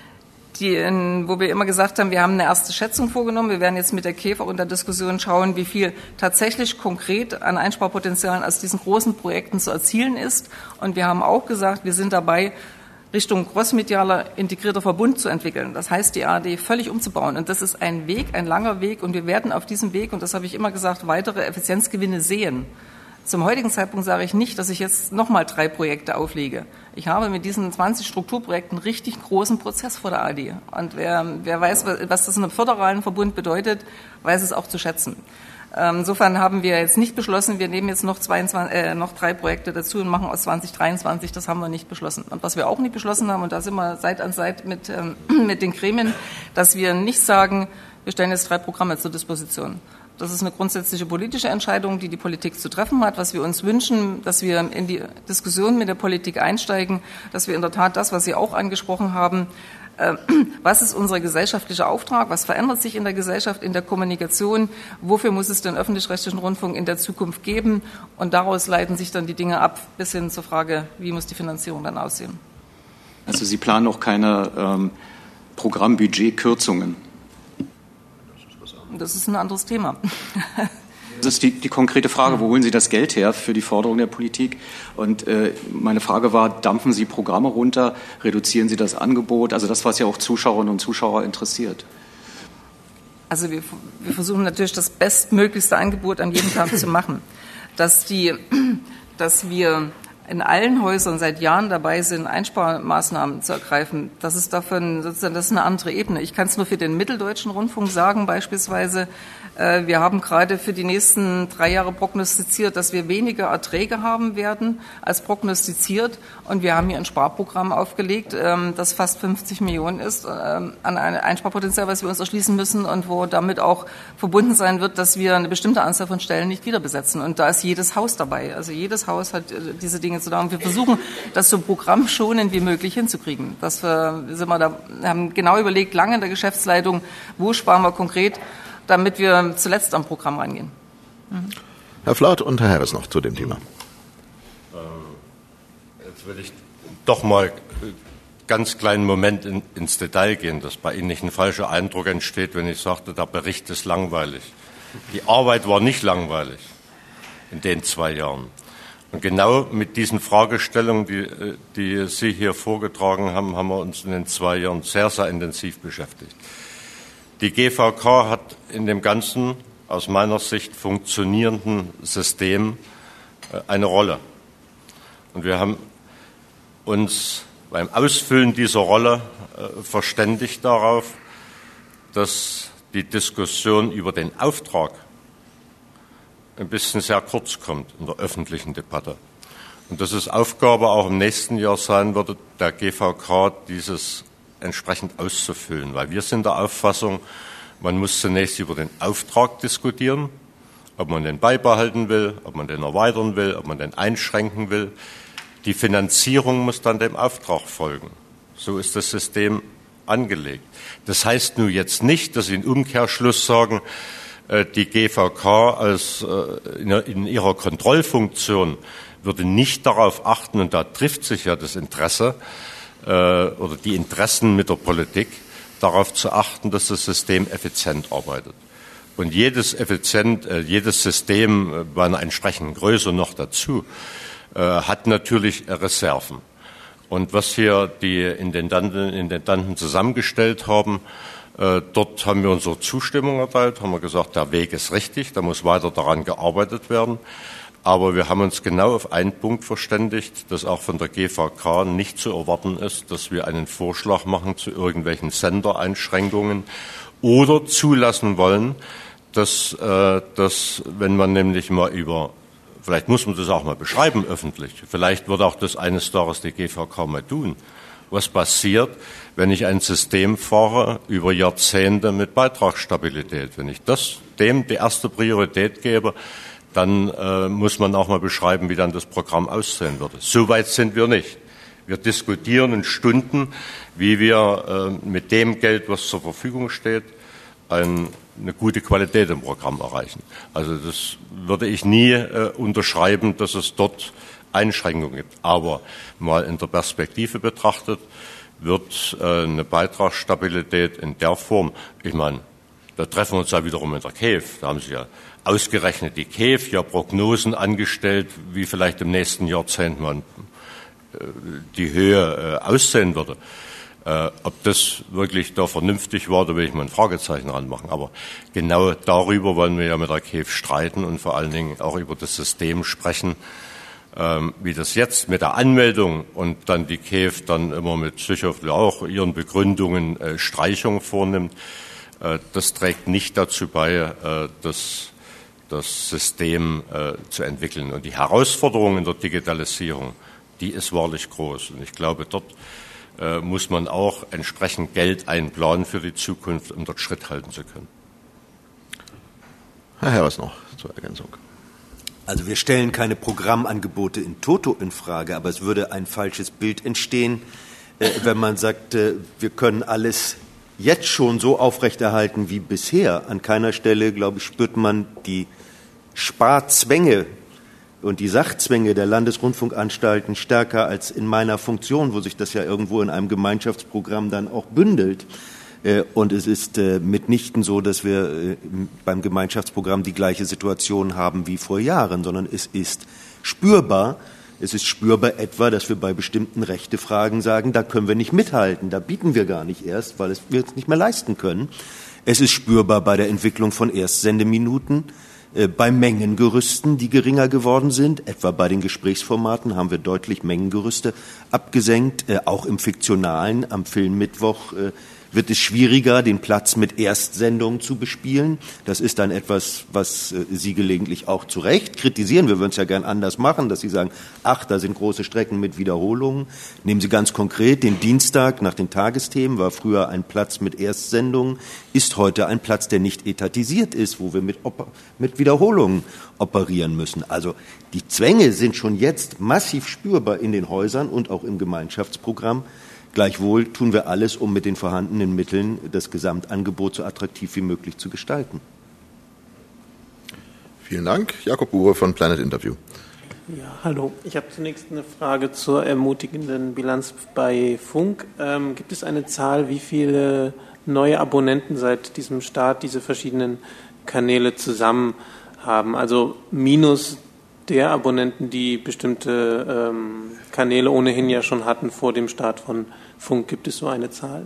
wo wir immer gesagt haben, wir haben eine erste Schätzung vorgenommen. Wir werden jetzt mit der KEF auch in der Diskussion schauen, wie viel tatsächlich konkret an Einsparpotenzialen aus diesen großen Projekten zu erzielen ist. Und wir haben auch gesagt, wir sind dabei, Richtung crossmedialer integrierter Verbund zu entwickeln. Das heißt, die ARD völlig umzubauen. Und das ist ein Weg, ein langer Weg. Und wir werden auf diesem Weg, und das habe ich immer gesagt, weitere Effizienzgewinne sehen. Zum heutigen Zeitpunkt sage ich nicht, dass ich jetzt nochmal 3 Projekte auflege. Ich habe mit diesen 20 Strukturprojekten einen richtig großen Prozess vor der ARD. Und wer weiß, was das in einem föderalen Verbund bedeutet, weiß es auch zu schätzen. Insofern haben wir jetzt nicht beschlossen, wir nehmen jetzt noch 3 Projekte dazu und machen aus 2023, das haben wir nicht beschlossen. Und was wir auch nicht beschlossen haben, und da sind wir Seit an Seit mit den Gremien, dass wir nicht sagen, wir stellen jetzt 3 Programme zur Disposition. Das ist eine grundsätzliche politische Entscheidung, die die Politik zu treffen hat. Was wir uns wünschen, dass wir in die Diskussion mit der Politik einsteigen, dass wir in der Tat das, was Sie auch angesprochen haben, was ist unser gesellschaftlicher Auftrag, was verändert sich in der Gesellschaft, in der Kommunikation, wofür muss es den öffentlich-rechtlichen Rundfunk in der Zukunft geben, und daraus leiten sich dann die Dinge ab, bis hin zur Frage, wie muss die Finanzierung dann aussehen. Also Sie planen auch keine Programmbudgetkürzungen? Das ist ein anderes Thema. Das ist die konkrete Frage, wo holen Sie das Geld her für die Forderung der Politik? Und meine Frage war, dampfen Sie Programme runter, reduzieren Sie das Angebot, also das, was ja auch Zuschauerinnen und Zuschauer interessiert? Also wir versuchen natürlich das bestmöglichste Angebot an jedem Tag zu machen. Dass wir in allen Häusern seit Jahren dabei sind, Einsparmaßnahmen zu ergreifen, das ist davon sozusagen, das ist eine andere Ebene. Ich kann es nur für den Mitteldeutschen Rundfunk sagen, beispielsweise, wir haben gerade für die nächsten 3 Jahre prognostiziert, dass wir weniger Erträge haben werden als prognostiziert. Und wir haben hier ein Sparprogramm aufgelegt, das fast 50 Millionen ist, an ein Einsparpotenzial, was wir uns erschließen müssen und wo damit auch verbunden sein wird, dass wir eine bestimmte Anzahl von Stellen nicht wieder besetzen. Und da ist jedes Haus dabei. Also jedes Haus hat diese Dinge zu tun. Wir versuchen, das so programmschonend wie möglich hinzukriegen. Wir haben genau überlegt, lange in der Geschäftsleitung, wo sparen wir konkret, damit wir zuletzt am Programm rangehen. Herr Flath und Herr Harris noch zu dem Thema. Jetzt will ich doch mal ganz kleinen Moment ins Detail gehen, dass bei Ihnen nicht ein falscher Eindruck entsteht, wenn ich sagte, der Bericht ist langweilig. Die Arbeit war nicht langweilig in den 2 Jahren. Und genau mit diesen Fragestellungen, die Sie hier vorgetragen haben, haben wir uns in den 2 Jahren sehr, sehr intensiv beschäftigt. Die GVK hat in dem ganzen, aus meiner Sicht, funktionierenden System eine Rolle. Und wir haben uns beim Ausfüllen dieser Rolle verständigt darauf, dass die Diskussion über den Auftrag ein bisschen sehr kurz kommt in der öffentlichen Debatte. Und dass es Aufgabe auch im nächsten Jahr sein würde, der GVK dieses entsprechend auszufüllen. Weil wir sind der Auffassung, man muss zunächst über den Auftrag diskutieren, ob man den beibehalten will, ob man den erweitern will, ob man den einschränken will. Die Finanzierung muss dann dem Auftrag folgen. So ist das System angelegt. Das heißt nun jetzt nicht, dass Sie im Umkehrschluss sagen, die GVK in ihrer Kontrollfunktion würde nicht darauf achten, und da trifft sich ja das Interesse oder die Interessen mit der Politik, darauf zu achten, dass das System effizient arbeitet. Und jedes System bei einer entsprechenden Größe noch dazu hat natürlich Reserven. Und was hier die Intendanten zusammengestellt haben, dort haben wir unsere Zustimmung erteilt, haben wir gesagt, der Weg ist richtig, da muss weiter daran gearbeitet werden. Aber wir haben uns genau auf einen Punkt verständigt, dass auch von der GVK nicht zu erwarten ist, dass wir einen Vorschlag machen zu irgendwelchen Sendereinschränkungen oder zulassen wollen, dass wenn man nämlich mal vielleicht muss man das auch mal beschreiben öffentlich, vielleicht wird auch das eines Tages die GVK mal tun, was passiert, wenn ich ein System fahre über Jahrzehnte mit Beitragsstabilität. Wenn ich dem die erste Priorität gebe, dann muss man auch mal beschreiben, wie dann das Programm aussehen würde. So weit sind wir nicht. Wir diskutieren in Stunden, wie wir mit dem Geld, was zur Verfügung steht, eine gute Qualität im Programm erreichen. Also das würde ich nie unterschreiben, dass es dort Einschränkungen gibt. Aber mal in der Perspektive betrachtet wird eine Beitragsstabilität in der Form, ich meine, da treffen wir uns ja wiederum in der KEF, da haben Sie ja ausgerechnet die KEF ja Prognosen angestellt, wie vielleicht im nächsten Jahrzehnt man die Höhe aussehen würde. Ob das wirklich da vernünftig war, da will ich mal ein Fragezeichen ranmachen. Aber genau darüber wollen wir ja mit der KEF streiten und vor allen Dingen auch über das System sprechen, wie das jetzt mit der Anmeldung und dann die KEF dann immer mit sicher auch ihren Begründungen Streichung vornimmt. Das trägt nicht dazu bei, das System zu entwickeln. Und die Herausforderung in der Digitalisierung, die ist wahrlich groß. Und ich glaube, dort muss man auch entsprechend Geld einplanen für die Zukunft, um dort Schritt halten zu können. Herr Harris noch zur Ergänzung. Also wir stellen keine Programmangebote in toto in Frage, aber es würde ein falsches Bild entstehen, wenn man sagt, wir können alles jetzt schon so aufrechterhalten wie bisher. An keiner Stelle, glaube ich, spürt man die Sparzwänge und die Sachzwänge der Landesrundfunkanstalten stärker als in meiner Funktion, wo sich das ja irgendwo in einem Gemeinschaftsprogramm dann auch bündelt. Und es ist mitnichten so, dass wir beim Gemeinschaftsprogramm die gleiche Situation haben wie vor Jahren, sondern es ist spürbar. Es ist spürbar etwa, dass wir bei bestimmten Rechtefragen sagen, da können wir nicht mithalten, da bieten wir gar nicht erst, weil wir es nicht mehr leisten können. Es ist spürbar bei der Entwicklung von Erstsendeminuten, Bei Mengengerüsten, die geringer geworden sind, etwa bei den Gesprächsformaten, haben wir deutlich Mengengerüste abgesenkt. Auch im Fiktionalen, am Filmmittwoch wird es schwieriger, den Platz mit Erstsendungen zu bespielen. Das ist dann etwas, was Sie gelegentlich auch zu Recht kritisieren. Wir würden es ja gern anders machen, dass Sie sagen, ach, da sind große Strecken mit Wiederholungen. Nehmen Sie ganz konkret den Dienstag nach den Tagesthemen, war früher ein Platz mit Erstsendungen, ist heute ein Platz, der nicht etatisiert ist, wo wir mit Wiederholungen operieren müssen. Also die Zwänge sind schon jetzt massiv spürbar in den Häusern und auch im Gemeinschaftsprogramm. Gleichwohl tun wir alles, um mit den vorhandenen Mitteln das Gesamtangebot so attraktiv wie möglich zu gestalten. Vielen Dank. Jakob Bure von Planet Interview. Ja, hallo. Ich habe zunächst eine Frage zur ermutigenden Bilanz bei Funk. Gibt es eine Zahl, wie viele neue Abonnenten seit diesem Start diese verschiedenen Kanäle zusammen haben? Also minus der Abonnenten, die bestimmte Kanäle ohnehin ja schon hatten vor dem Start von Funk. Gibt es so eine Zahl?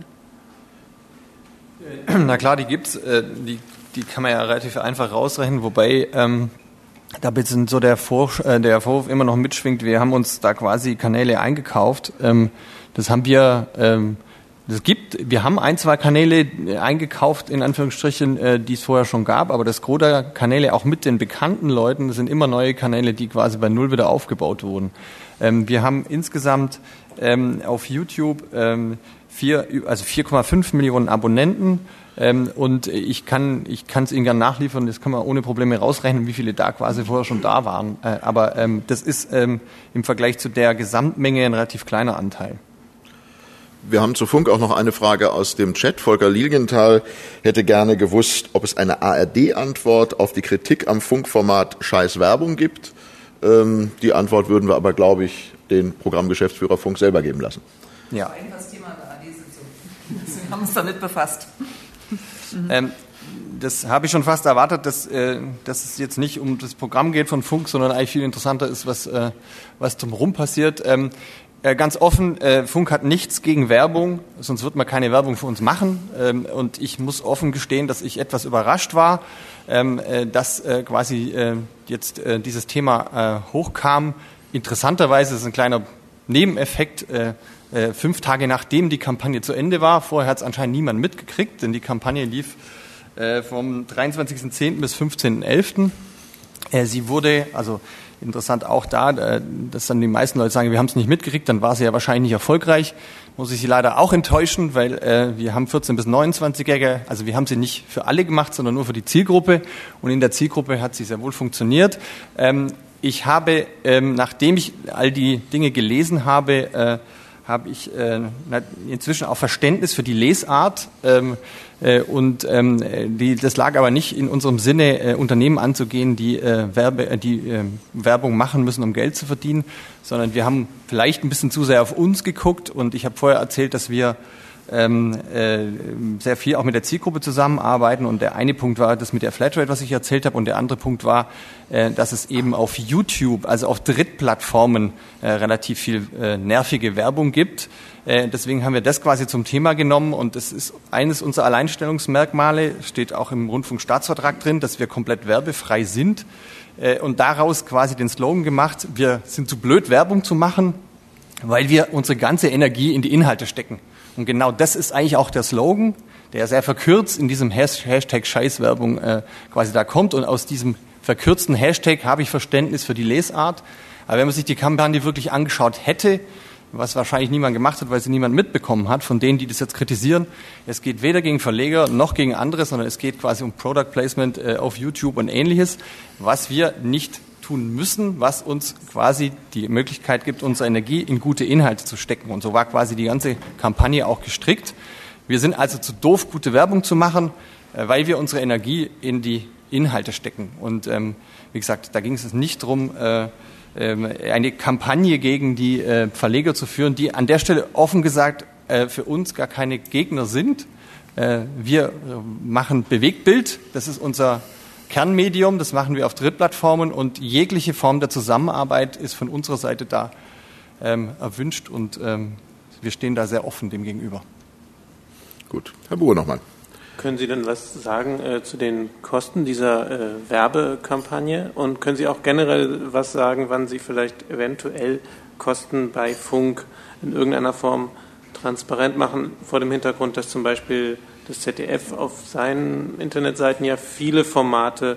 Na klar, die gibt's. Die kann man ja relativ einfach rausrechnen, wobei da bisschen so der Vorwurf immer noch mitschwingt. Wir haben uns da quasi Kanäle eingekauft. Das haben wir. Wir haben 1, 2 Kanäle eingekauft, in Anführungsstrichen, die es vorher schon gab, aber das Gros der Kanäle, auch mit den bekannten Leuten, das sind immer neue Kanäle, die quasi bei Null wieder aufgebaut wurden. Wir haben insgesamt auf YouTube 4,5 Millionen Abonnenten und ich kann es Ihnen gerne nachliefern, das kann man ohne Probleme rausrechnen, wie viele da quasi vorher schon da waren. Aber das ist im Vergleich zu der Gesamtmenge ein relativ kleiner Anteil. Wir haben zu Funk auch noch eine Frage aus dem Chat. Volker Lilienthal hätte gerne gewusst, ob es eine ARD-Antwort auf die Kritik am Funkformat Scheiß Werbung gibt. Die Antwort würden wir aber, glaube ich, den Programmgeschäftsführer Funk selber geben lassen. Ja. Das Thema der ARD-Sitzung. Wir haben uns damit befasst. Das habe ich schon fast erwartet, dass es jetzt nicht um das Programm geht von Funk, sondern eigentlich viel interessanter ist, was drumherum passiert. Ganz offen, Funk hat nichts gegen Werbung, sonst wird man keine Werbung für uns machen. Und ich muss offen gestehen, dass ich etwas überrascht war, dass quasi jetzt dieses Thema hochkam. Interessanterweise ist ein kleiner Nebeneffekt, 5 Tage nachdem die Kampagne zu Ende war. Vorher hat es anscheinend niemand mitgekriegt, denn die Kampagne lief vom 23.10. bis 15.11. Sie wurde, also interessant auch da, dass dann die meisten Leute sagen, wir haben es nicht mitgekriegt, dann war sie ja wahrscheinlich nicht erfolgreich. Muss ich Sie leider auch enttäuschen, weil wir haben 14- bis 29-Jährige, also wir haben sie nicht für alle gemacht, sondern nur für die Zielgruppe. Und in der Zielgruppe hat sie sehr wohl funktioniert. Ich habe, nachdem ich all die Dinge gelesen habe, habe ich inzwischen auch Verständnis für die Lesart das lag aber nicht in unserem Sinne, Unternehmen anzugehen, die Werbung machen müssen, um Geld zu verdienen, sondern wir haben vielleicht ein bisschen zu sehr auf uns geguckt und ich habe vorher erzählt, dass wir sehr viel auch mit der Zielgruppe zusammenarbeiten und der eine Punkt war das mit der Flatrate, was ich erzählt habe und der andere Punkt war, dass es eben auf YouTube, also auf Drittplattformen relativ viel nervige Werbung gibt. Deswegen haben wir das quasi zum Thema genommen und das ist eines unserer Alleinstellungsmerkmale, steht auch im Rundfunkstaatsvertrag drin, dass wir komplett werbefrei sind und daraus quasi den Slogan gemacht, wir sind zu blöd, Werbung zu machen, weil wir unsere ganze Energie in die Inhalte stecken. Und genau das ist eigentlich auch der Slogan, der sehr verkürzt in diesem Hashtag Scheißwerbung quasi da kommt. Und aus diesem verkürzten Hashtag habe ich Verständnis für die Lesart. Aber wenn man sich die Kampagne wirklich angeschaut hätte, was wahrscheinlich niemand gemacht hat, weil sie niemand mitbekommen hat, von denen, die das jetzt kritisieren, es geht weder gegen Verleger noch gegen andere, sondern es geht quasi um Product Placement auf YouTube und Ähnliches, was wir nicht tun müssen, was uns quasi die Möglichkeit gibt, unsere Energie in gute Inhalte zu stecken. Und so war quasi die ganze Kampagne auch gestrickt. Wir sind also zu doof, gute Werbung zu machen, weil wir unsere Energie in die Inhalte stecken. Und wie gesagt, da ging es nicht darum, eine Kampagne gegen die Verleger zu führen, die an der Stelle offen gesagt für uns gar keine Gegner sind. Wir machen Bewegtbild, das ist unser Kernmedium, das machen wir auf Drittplattformen und jegliche Form der Zusammenarbeit ist von unserer Seite da erwünscht und wir stehen da sehr offen dem gegenüber. Gut, Herr Buhr nochmal. Können Sie denn was sagen zu den Kosten dieser Werbekampagne? Und können Sie auch generell was sagen, wann Sie vielleicht eventuell Kosten bei Funk in irgendeiner Form transparent machen, vor dem Hintergrund, dass zum Beispiel das ZDF auf seinen Internetseiten ja viele Formate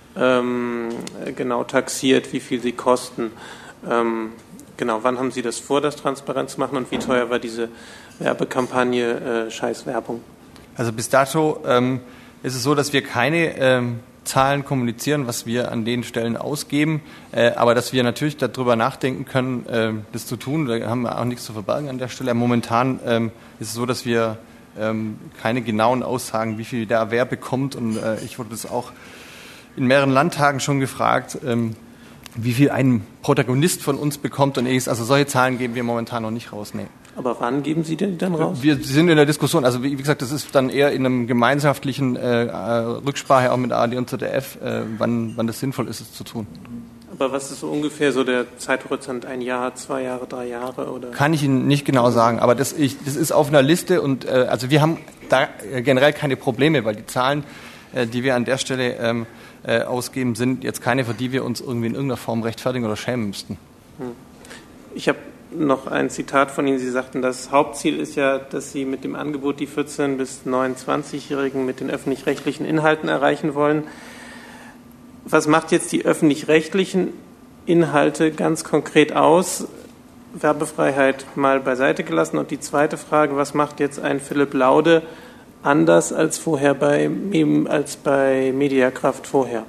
genau taxiert, wie viel sie kosten. Genau, wann haben Sie das vor, das transparent zu machen, und wie teuer war diese Werbekampagne Scheißwerbung? Also bis dato ist es so, dass wir keine Zahlen kommunizieren, was wir an den Stellen ausgeben, aber dass wir natürlich darüber nachdenken können, das zu tun. Da haben wir auch nichts zu verbergen an der Stelle. Momentan ist es so, dass wir keine genauen Aussagen, wie viel der wer bekommt, und ich wurde das auch in mehreren Landtagen schon gefragt, wie viel ein Protagonist von uns bekommt und ähnliches. Also solche Zahlen geben wir momentan noch nicht raus. Nee. Aber wann geben Sie denn dann raus? Wir sind in der Diskussion. Also wie gesagt, das ist dann eher in einem gemeinschaftlichen Rücksprache auch mit ARD und ZDF, wann das sinnvoll ist, es zu tun. Aber was ist so ungefähr so der Zeithorizont? 1 Jahr, 2 Jahre, 3 Jahre? Oder? Kann ich Ihnen nicht genau sagen, aber das ist auf einer Liste, und also wir haben da generell keine Probleme, weil die Zahlen, die wir an der Stelle ausgeben, sind jetzt keine, für die wir uns irgendwie in irgendeiner Form rechtfertigen oder schämen müssten. Ich habe noch ein Zitat von Ihnen. Sie sagten, das Hauptziel ist ja, dass Sie mit dem Angebot die 14- bis 29-Jährigen mit den öffentlich-rechtlichen Inhalten erreichen wollen. Was macht jetzt die öffentlich-rechtlichen Inhalte ganz konkret aus? Werbefreiheit mal beiseite gelassen. Und die zweite Frage, was macht jetzt ein Philipp Laude anders als vorher bei Mediakraft vorher?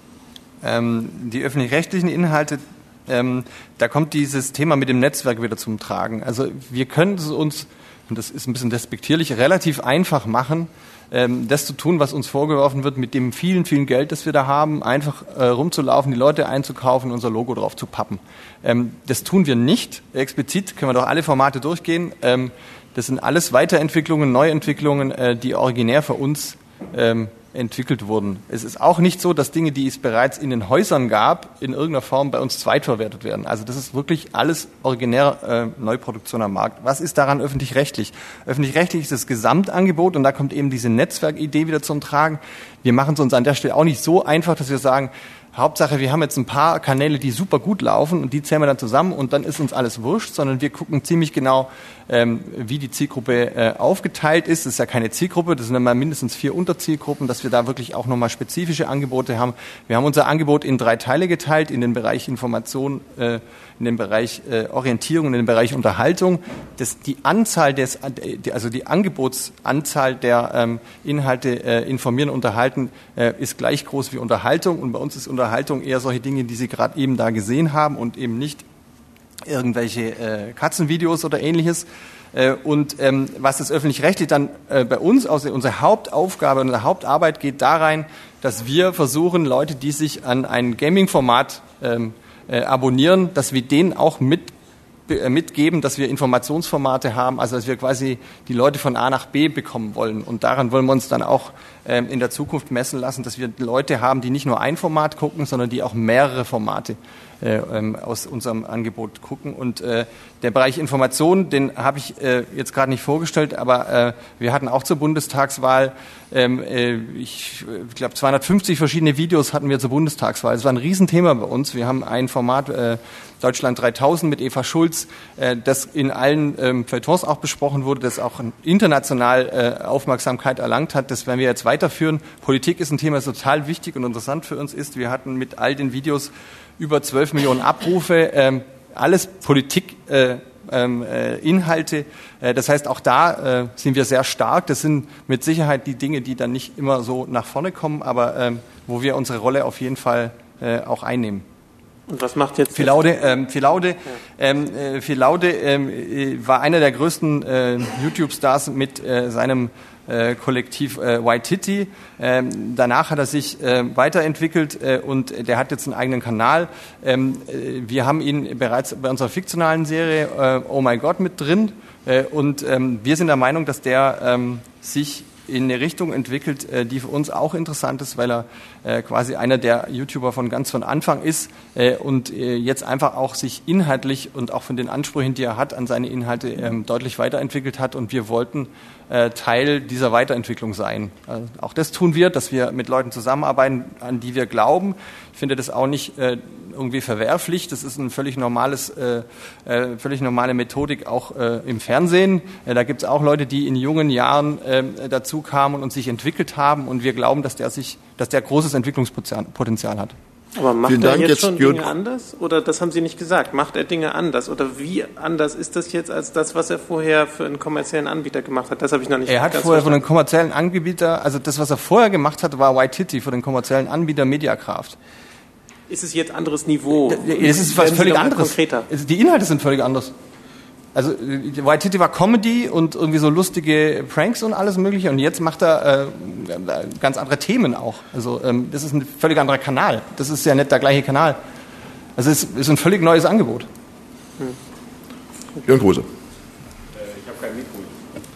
Die öffentlich-rechtlichen Inhalte, da kommt dieses Thema mit dem Netzwerk wieder zum Tragen. Also wir können es uns, und das ist ein bisschen despektierlich, relativ einfach machen, das zu tun, was uns vorgeworfen wird, mit dem vielen, vielen Geld, das wir da haben, einfach rumzulaufen, die Leute einzukaufen, unser Logo drauf zu pappen. Das tun wir nicht. Explizit können wir doch alle Formate durchgehen. Das sind alles Weiterentwicklungen, Neuentwicklungen, die originär für uns entwickelt wurden. Es ist auch nicht so, dass Dinge, die es bereits in den Häusern gab, in irgendeiner Form bei uns zweitverwertet werden. Also das ist wirklich alles originär Neuproduktion am Markt. Was ist daran öffentlich-rechtlich? Öffentlich-rechtlich ist das Gesamtangebot, und da kommt eben diese Netzwerkidee wieder zum Tragen. Wir machen es uns an der Stelle auch nicht so einfach, dass wir sagen, Hauptsache, wir haben jetzt ein paar Kanäle, die super gut laufen, und die zählen wir dann zusammen, und dann ist uns alles wurscht, sondern wir gucken ziemlich genau, wie die Zielgruppe aufgeteilt ist. Das ist ja keine Zielgruppe, das sind immer mindestens 4 Unterzielgruppen, dass wir da wirklich auch nochmal spezifische Angebote haben. Wir haben unser Angebot in 3 Teile geteilt, in den Bereich Information, in den Bereich Orientierung, in den Bereich Unterhaltung. Die Anzahl die Angebotsanzahl der Inhalte informieren und unterhalten ist gleich groß wie Unterhaltung, und bei uns ist Unterhaltung eher solche Dinge, die Sie gerade eben da gesehen haben, und eben nicht irgendwelche Katzenvideos oder ähnliches. Und was das Öffentlich-Rechtliche dann bei uns, unsere Hauptaufgabe und unsere Hauptarbeit geht da rein, dass wir versuchen, Leute, die sich an ein Gaming-Format abonnieren, dass wir denen auch mitgeben, dass wir Informationsformate haben, also dass wir quasi die Leute von A nach B bekommen wollen. Und daran wollen wir uns dann auch in der Zukunft messen lassen, dass wir Leute haben, die nicht nur ein Format gucken, sondern die auch mehrere Formate aus unserem Angebot gucken. Und der Bereich Information, den habe ich jetzt gerade nicht vorgestellt, aber wir hatten auch zur Bundestagswahl, ich glaube 250 verschiedene Videos hatten wir zur Bundestagswahl. Das war ein Riesenthema bei uns. Wir haben ein Format Deutschland 3000 mit Eva Schulz, das in allen Feuilletons auch besprochen wurde, das auch international Aufmerksamkeit erlangt hat. Das werden wir jetzt weiterführen. Politik ist ein Thema, das total wichtig und interessant für uns ist. Wir hatten mit all den Videos über 12 Millionen Abrufe, alles Politik-Inhalte. Das heißt, auch da sind wir sehr stark. Das sind mit Sicherheit die Dinge, die dann nicht immer so nach vorne kommen, aber wo wir unsere Rolle auf jeden Fall auch einnehmen. Und was macht jetzt Philaude war einer der größten YouTube-Stars mit seinem Kollektiv Waititi. Danach hat er sich weiterentwickelt und der hat jetzt einen eigenen Kanal. Wir haben ihn bereits bei unserer fiktionalen Serie Oh My God mit drin und wir sind der Meinung, dass der sich in eine Richtung entwickelt, die für uns auch interessant ist, weil er quasi einer der YouTuber von ganz von Anfang ist und jetzt einfach auch sich inhaltlich und auch von den Ansprüchen, die er hat, an seine Inhalte deutlich weiterentwickelt hat. Und wir wollten Teil dieser Weiterentwicklung sein. Auch das tun wir, dass wir mit Leuten zusammenarbeiten, an die wir glauben. Ich finde das auch nicht irgendwie verwerflich. Das ist ein völlig normale Methodik auch im Fernsehen. Da gibt es auch Leute, die in jungen Jahren dazu kamen und sich entwickelt haben. Und wir glauben, dass der großes Entwicklungspotenzial hat. Aber macht er jetzt schon Dinge anders? Oder das haben Sie nicht gesagt. Macht er Dinge anders? Oder wie anders ist das jetzt als das, was er vorher für einen kommerziellen Anbieter gemacht hat? Das habe ich noch nicht Er hat vorher von einem kommerziellen Anbieter, also das, was er vorher gemacht hat, war Waititi, von dem kommerziellen Anbieter Mediakraft. Ist es jetzt anderes Niveau? Es ist was völlig anderes. Konkreter? Die Inhalte sind völlig anders. Also Waititi war Comedy und irgendwie so lustige Pranks und alles Mögliche. Und jetzt macht er ganz andere Themen auch. Also das ist ein völlig anderer Kanal. Das ist ja nicht der gleiche Kanal. Also es ist ein völlig neues Angebot. Jörn Kruse. Ich habe kein Mikro.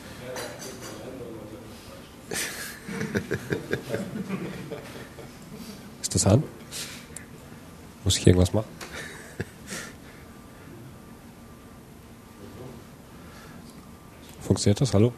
Ist das an? Muss ich irgendwas machen? Funktioniert das? Hallo?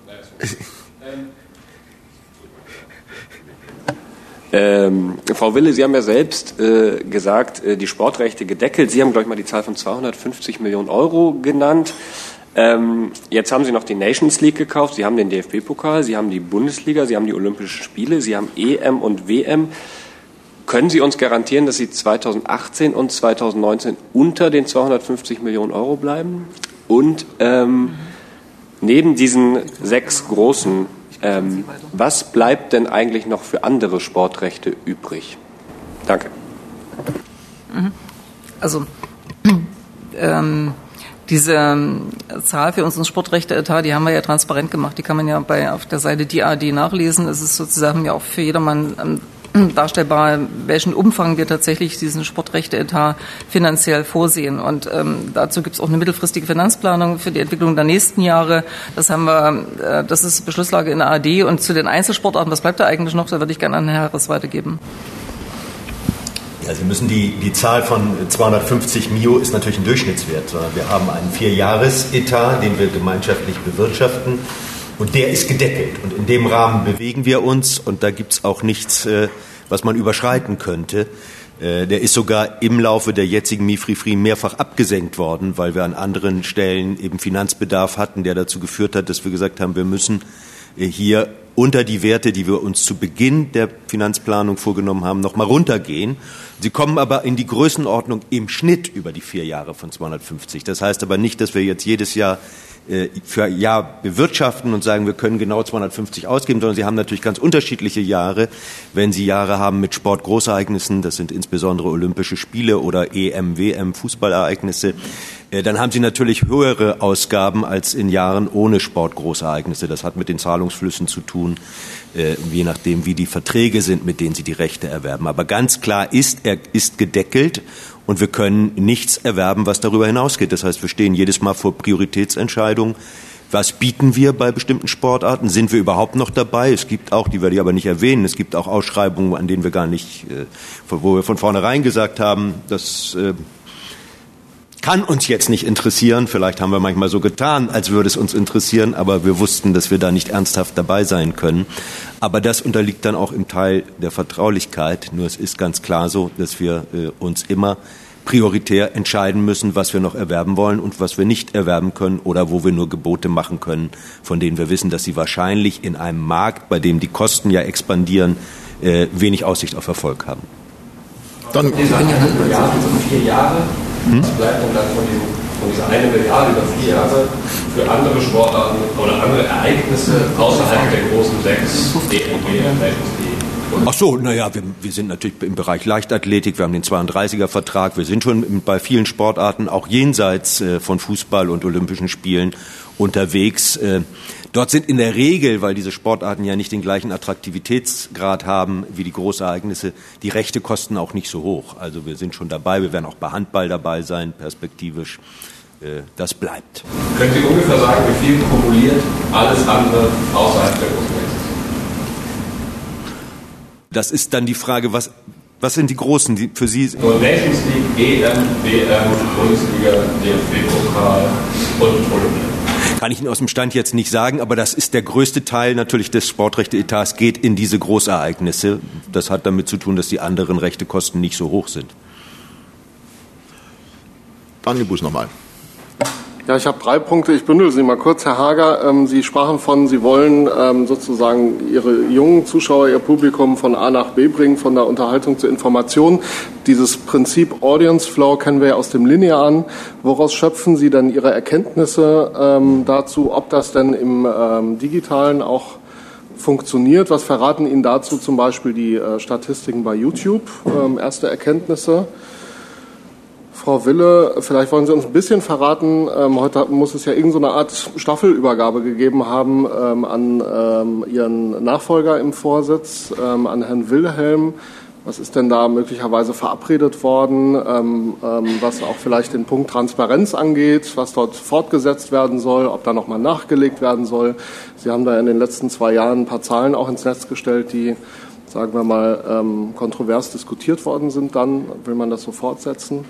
Frau Wille, Sie haben ja selbst gesagt, die Sportrechte gedeckelt. Sie haben, glaube ich, mal die Zahl von 250 Millionen Euro genannt. Jetzt haben Sie noch die Nations League gekauft, Sie haben den DFB-Pokal, Sie haben die Bundesliga, Sie haben die Olympischen Spiele, Sie haben EM und WM. Können Sie uns garantieren, dass Sie 2018 und 2019 unter den 250 Millionen Euro bleiben? Und neben diesen 6 großen, was bleibt denn eigentlich noch für andere Sportrechte übrig? Danke. Also diese Zahl für unseren Sportrechte-Etat, die haben wir ja transparent gemacht. Die kann man ja auf der Seite die ARD nachlesen. Es ist sozusagen ja auch für jedermann darstellbar, welchen Umfang wir tatsächlich diesen Sportrechte-Etat finanziell vorsehen. Und dazu gibt es auch eine mittelfristige Finanzplanung für die Entwicklung der nächsten Jahre. Das ist Beschlusslage in der ARD. Und zu den Einzelsportarten, was bleibt da eigentlich noch? Da würde ich gerne an Herrn Harris weitergeben. Ja, Sie müssen die Zahl von 250 Mio ist natürlich ein Durchschnittswert, sondern wir haben einen 4-Jahres-Etat, den wir gemeinschaftlich bewirtschaften. Und der ist gedeckelt. Und in dem Rahmen bewegen wir uns. Und da gibt es auch nichts, was man überschreiten könnte. Der ist sogar im Laufe der jetzigen MIFRI mehrfach abgesenkt worden, weil wir an anderen Stellen eben Finanzbedarf hatten, der dazu geführt hat, dass wir gesagt haben, wir müssen hier unter die Werte, die wir uns zu Beginn der Finanzplanung vorgenommen haben, noch mal runtergehen. Sie kommen aber in die Größenordnung im Schnitt über die 4 Jahre von 250. Das heißt aber nicht, dass wir jetzt jedes Jahr für Jahr bewirtschaften und sagen, wir können genau 250 ausgeben, sondern Sie haben natürlich ganz unterschiedliche Jahre. Wenn Sie Jahre haben mit Sportgroßereignissen, das sind insbesondere Olympische Spiele oder EM, WM, Fußballereignisse, dann haben Sie natürlich höhere Ausgaben als in Jahren ohne Sportgroßereignisse. Das hat mit den Zahlungsflüssen zu tun, je nachdem, wie die Verträge sind, mit denen Sie die Rechte erwerben. Aber ganz klar ist, er ist gedeckelt. Und wir können nichts erwerben, was darüber hinausgeht. Das heißt, wir stehen jedes Mal vor Prioritätsentscheidungen. Was bieten wir bei bestimmten Sportarten? Sind wir überhaupt noch dabei? Es gibt auch, die werde ich aber nicht erwähnen, es gibt auch Ausschreibungen, an denen wir gar nicht, wo wir von vornherein gesagt haben, das kann uns jetzt nicht interessieren. Vielleicht haben wir manchmal so getan, als würde es uns interessieren, aber wir wussten, dass wir da nicht ernsthaft dabei sein können. Aber das unterliegt dann auch im Teil der Vertraulichkeit. Nur es ist ganz klar so, dass wir uns immer prioritär entscheiden müssen, was wir noch erwerben wollen und was wir nicht erwerben können oder wo wir nur Gebote machen können, von denen wir wissen, dass sie wahrscheinlich in einem Markt, bei dem die Kosten ja expandieren, wenig Aussicht auf Erfolg haben. Dann diese 1 Milliarde über 4 Jahre, was bleibt denn dann von dieser 1 Milliarde über 4 Jahre für andere Sportarten oder andere Ereignisse außerhalb der großen 6 Ach so, naja, wir sind natürlich im Bereich Leichtathletik, wir haben den 32er-Vertrag, wir sind schon bei vielen Sportarten, auch jenseits von Fußball und Olympischen Spielen unterwegs. Dort sind in der Regel, weil diese Sportarten ja nicht den gleichen Attraktivitätsgrad haben wie die Großereignisse, die Rechtekosten auch nicht so hoch. Also wir sind schon dabei, wir werden auch bei Handball dabei sein, perspektivisch. Das bleibt. Können Sie ungefähr sagen, wie viel kumuliert alles andere außerhalb der großen Wechsel? Das ist dann die Frage, was sind die Großen, die für Sie... Nations League, EM, WM, Bundesliga, DFB-Pokal und Olympia. Kann ich Ihnen aus dem Stand jetzt nicht sagen, aber das ist der größte Teil natürlich des Sportrechte-Etats, geht in diese Großereignisse. Das hat damit zu tun, dass die anderen Rechtekosten nicht so hoch sind. Daniel Buß nochmal. Ja, ich habe 3 Punkte. Ich bündel sie mal kurz. Herr Hager, Sie sprachen von, Sie wollen sozusagen Ihre jungen Zuschauer, Ihr Publikum von A nach B bringen, von der Unterhaltung zur Information. Dieses Prinzip Audience Flow kennen wir ja aus dem Linearen. Woraus schöpfen Sie denn Ihre Erkenntnisse dazu, ob das denn im Digitalen auch funktioniert? Was verraten Ihnen dazu zum Beispiel die Statistiken bei YouTube? Erste Erkenntnisse. Frau Wille, vielleicht wollen Sie uns ein bisschen verraten, heute muss es ja irgendeine Art Staffelübergabe gegeben haben an Ihren Nachfolger im Vorsitz, an Herrn Wilhelm. Was ist denn da möglicherweise verabredet worden, was auch vielleicht den Punkt Transparenz angeht, was dort fortgesetzt werden soll, ob da nochmal nachgelegt werden soll? Sie haben da in den letzten 2 Jahren ein paar Zahlen auch ins Netz gestellt, die, sagen wir mal, kontrovers diskutiert worden sind. Dann will man das so fortsetzen.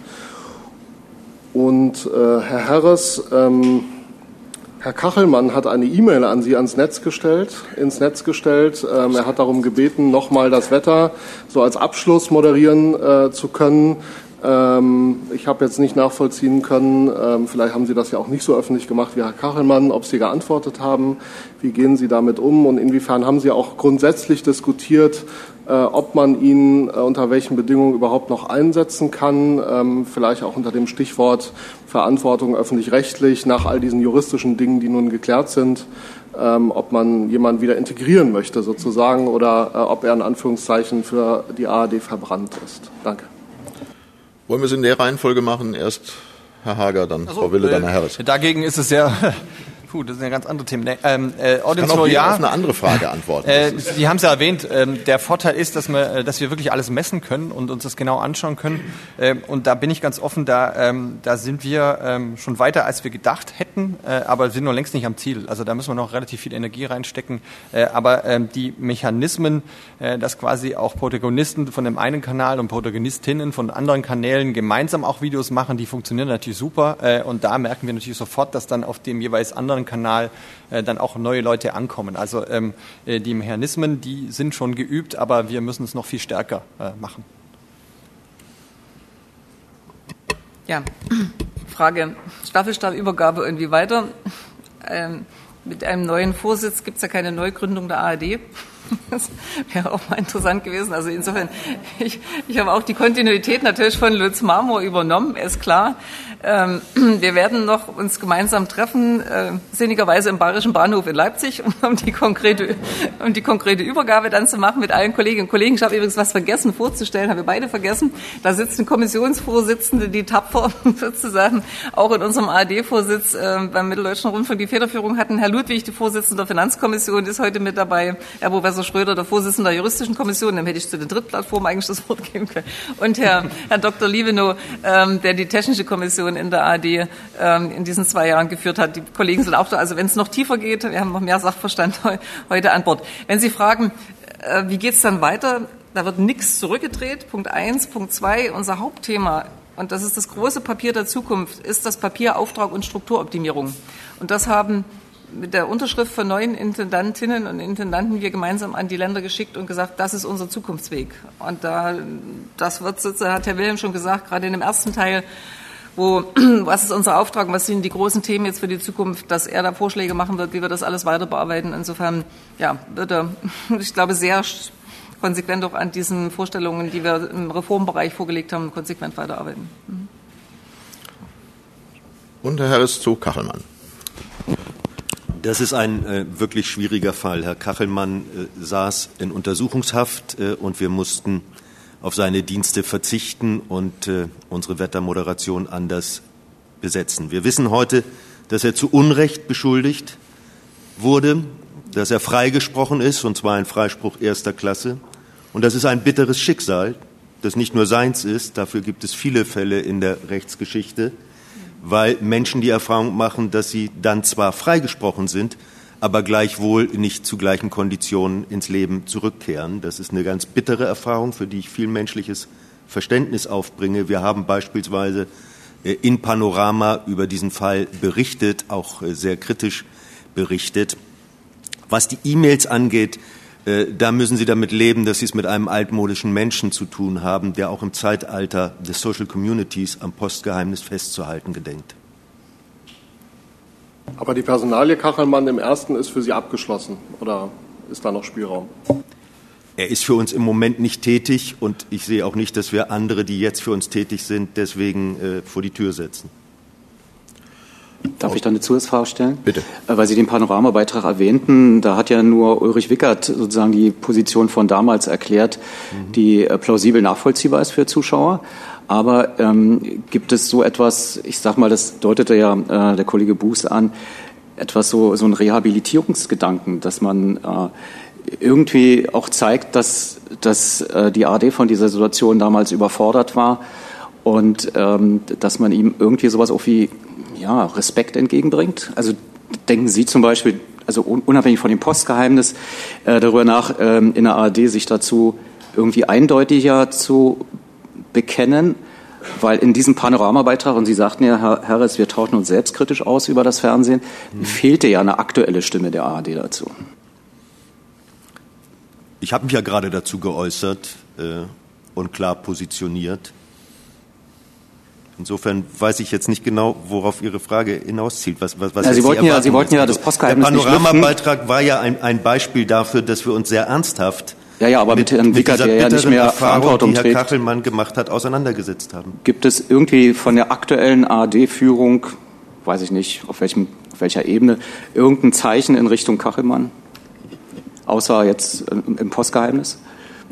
Und Herr Harris, Herr Kachelmann hat eine E-Mail an Sie ins Netz gestellt. Er hat darum gebeten, nochmal das Wetter so als Abschluss moderieren zu können. Ich habe jetzt nicht nachvollziehen können, vielleicht haben Sie das ja auch nicht so öffentlich gemacht wie Herr Kachelmann, ob Sie geantwortet haben. Wie gehen Sie damit um und inwiefern haben Sie auch grundsätzlich diskutiert, ob man ihn unter welchen Bedingungen überhaupt noch einsetzen kann, vielleicht auch unter dem Stichwort Verantwortung öffentlich-rechtlich nach all diesen juristischen Dingen, die nun geklärt sind, ob man jemanden wieder integrieren möchte sozusagen oder ob er in Anführungszeichen für die ARD verbrannt ist. Danke. Wollen wir es in der Reihenfolge machen? Erst Herr Hager, dann Frau Wille, dann Herr Harris. Dagegen ist es ja... das sind ja ganz andere Themen. Audience Flow, ja. Auf eine andere Frage antworten. Sie haben es ja erwähnt. Der Vorteil ist, dass wir wirklich alles messen können und uns das genau anschauen können. Und da bin ich ganz offen. Da sind wir schon weiter, als wir gedacht hätten, aber sind noch längst nicht am Ziel. Also da müssen wir noch relativ viel Energie reinstecken. Aber die Mechanismen, dass quasi auch Protagonisten von dem einen Kanal und Protagonistinnen von anderen Kanälen gemeinsam auch Videos machen, die funktionieren natürlich super. Und da merken wir natürlich sofort, dass dann auf dem jeweils anderen Kanal dann auch neue Leute ankommen. Also die Mechanismen, die sind schon geübt, aber wir müssen es noch viel stärker machen. Ja, Frage Staffelstabübergabe irgendwie weiter. Mit einem neuen Vorsitz gibt es ja keine Neugründung der ARD. Das wäre auch mal interessant gewesen. Also insofern, ich habe auch die Kontinuität natürlich von Lutz Marmor übernommen, ist klar. Wir werden noch uns gemeinsam treffen, sinnigerweise im Bayerischen Bahnhof in Leipzig, um die konkrete Übergabe dann zu machen mit allen Kolleginnen und Kollegen. Ich habe übrigens was vergessen vorzustellen, haben wir beide vergessen. Da sitzen Kommissionsvorsitzende, die tapfer sozusagen auch in unserem ARD-Vorsitz beim Mitteldeutschen Rundfunk die Federführung hatten. Herr Ludwig, die Vorsitzende der Finanzkommission, ist heute mit dabei. Herr Professor Schröder, der Vorsitzende der Juristischen Kommission, dem hätte ich zu den Drittplattformen eigentlich das Wort geben können. Und Herr Dr. Liebenow, der die Technische Kommission in der ARD in diesen 2 Jahren geführt hat. Die Kollegen sind auch da. Also wenn es noch tiefer geht, wir haben noch mehr Sachverstand heute an Bord. Wenn Sie fragen, wie geht es dann weiter, da wird nichts zurückgedreht. Punkt 1. Punkt 2, unser Hauptthema, und das ist das große Papier der Zukunft, ist das Papier Auftrag und Strukturoptimierung. Und das haben mit der Unterschrift von neuen Intendantinnen und Intendanten wir gemeinsam an die Länder geschickt und gesagt, das ist unser Zukunftsweg. Und das wird sozusagen, hat Herr Wilhelm schon gesagt, gerade in dem ersten Teil, was ist unser Auftrag und was sind die großen Themen jetzt für die Zukunft, dass er da Vorschläge machen wird, wie wir das alles weiter bearbeiten. Insofern, ja, wird er, ich glaube, sehr konsequent auch an diesen Vorstellungen, die wir im Reformbereich vorgelegt haben, konsequent weiterarbeiten. Und Herr Harris zu Kachelmann. Das ist ein wirklich schwieriger Fall. Herr Kachelmann saß in Untersuchungshaft und wir mussten auf seine Dienste verzichten und unsere Wettermoderation anders besetzen. Wir wissen heute, dass er zu Unrecht beschuldigt wurde, dass er freigesprochen ist, und zwar ein Freispruch erster Klasse. Und das ist ein bitteres Schicksal, das nicht nur seins ist, dafür gibt es viele Fälle in der Rechtsgeschichte, weil Menschen die Erfahrung machen, dass sie dann zwar freigesprochen sind, aber gleichwohl nicht zu gleichen Konditionen ins Leben zurückkehren. Das ist eine ganz bittere Erfahrung, für die ich viel menschliches Verständnis aufbringe. Wir haben beispielsweise in Panorama über diesen Fall berichtet, auch sehr kritisch berichtet. Was die E-Mails angeht, da müssen Sie damit leben, dass Sie es mit einem altmodischen Menschen zu tun haben, der auch im Zeitalter des Social Communities am Postgeheimnis festzuhalten gedenkt. Aber die Personalie Kachelmann im ersten ist für Sie abgeschlossen, oder ist da noch Spielraum? Er ist für uns im Moment nicht tätig und ich sehe auch nicht, dass wir andere, die jetzt für uns tätig sind, deswegen vor die Tür setzen. Darf ich da eine Zusatzfrage stellen? Bitte. Weil Sie den Panoramabeitrag erwähnten, da hat ja nur Ulrich Wickert sozusagen die Position von damals erklärt, die plausibel nachvollziehbar ist für Zuschauer. Aber gibt es so etwas, ich sag mal, das deutete ja der Kollege Buß an, etwas so ein Rehabilitierungsgedanken, dass man irgendwie auch zeigt, dass die ARD von dieser Situation damals überfordert war und dass man ihm irgendwie sowas auch wie Respekt entgegenbringt. Also denken Sie zum Beispiel, also unabhängig von dem Postgeheimnis, darüber nach, in der ARD sich dazu irgendwie eindeutiger zu bekennen, weil in diesem Panoramabeitrag, und Sie sagten ja, Herr Harris, wir tauschen uns selbstkritisch aus über das Fernsehen, fehlte ja eine aktuelle Stimme der ARD dazu. Ich habe mich ja gerade dazu geäußert und klar positioniert. Insofern weiß ich jetzt nicht genau, worauf Ihre Frage hinauszielt. Was Sie wollten ja das Postgeheimnis nicht lüften. Der Panoramabeitrag war ja ein Beispiel dafür, dass wir uns sehr ernsthaft aber mit Herrn Wickert, der ja nicht mehr Verantwortung trägt, die Herr Kachelmann gemacht hat, auseinandergesetzt haben. Gibt es irgendwie von der aktuellen ARD-Führung, weiß ich nicht, auf welcher Ebene, irgendein Zeichen in Richtung Kachelmann? Außer jetzt im Postgeheimnis?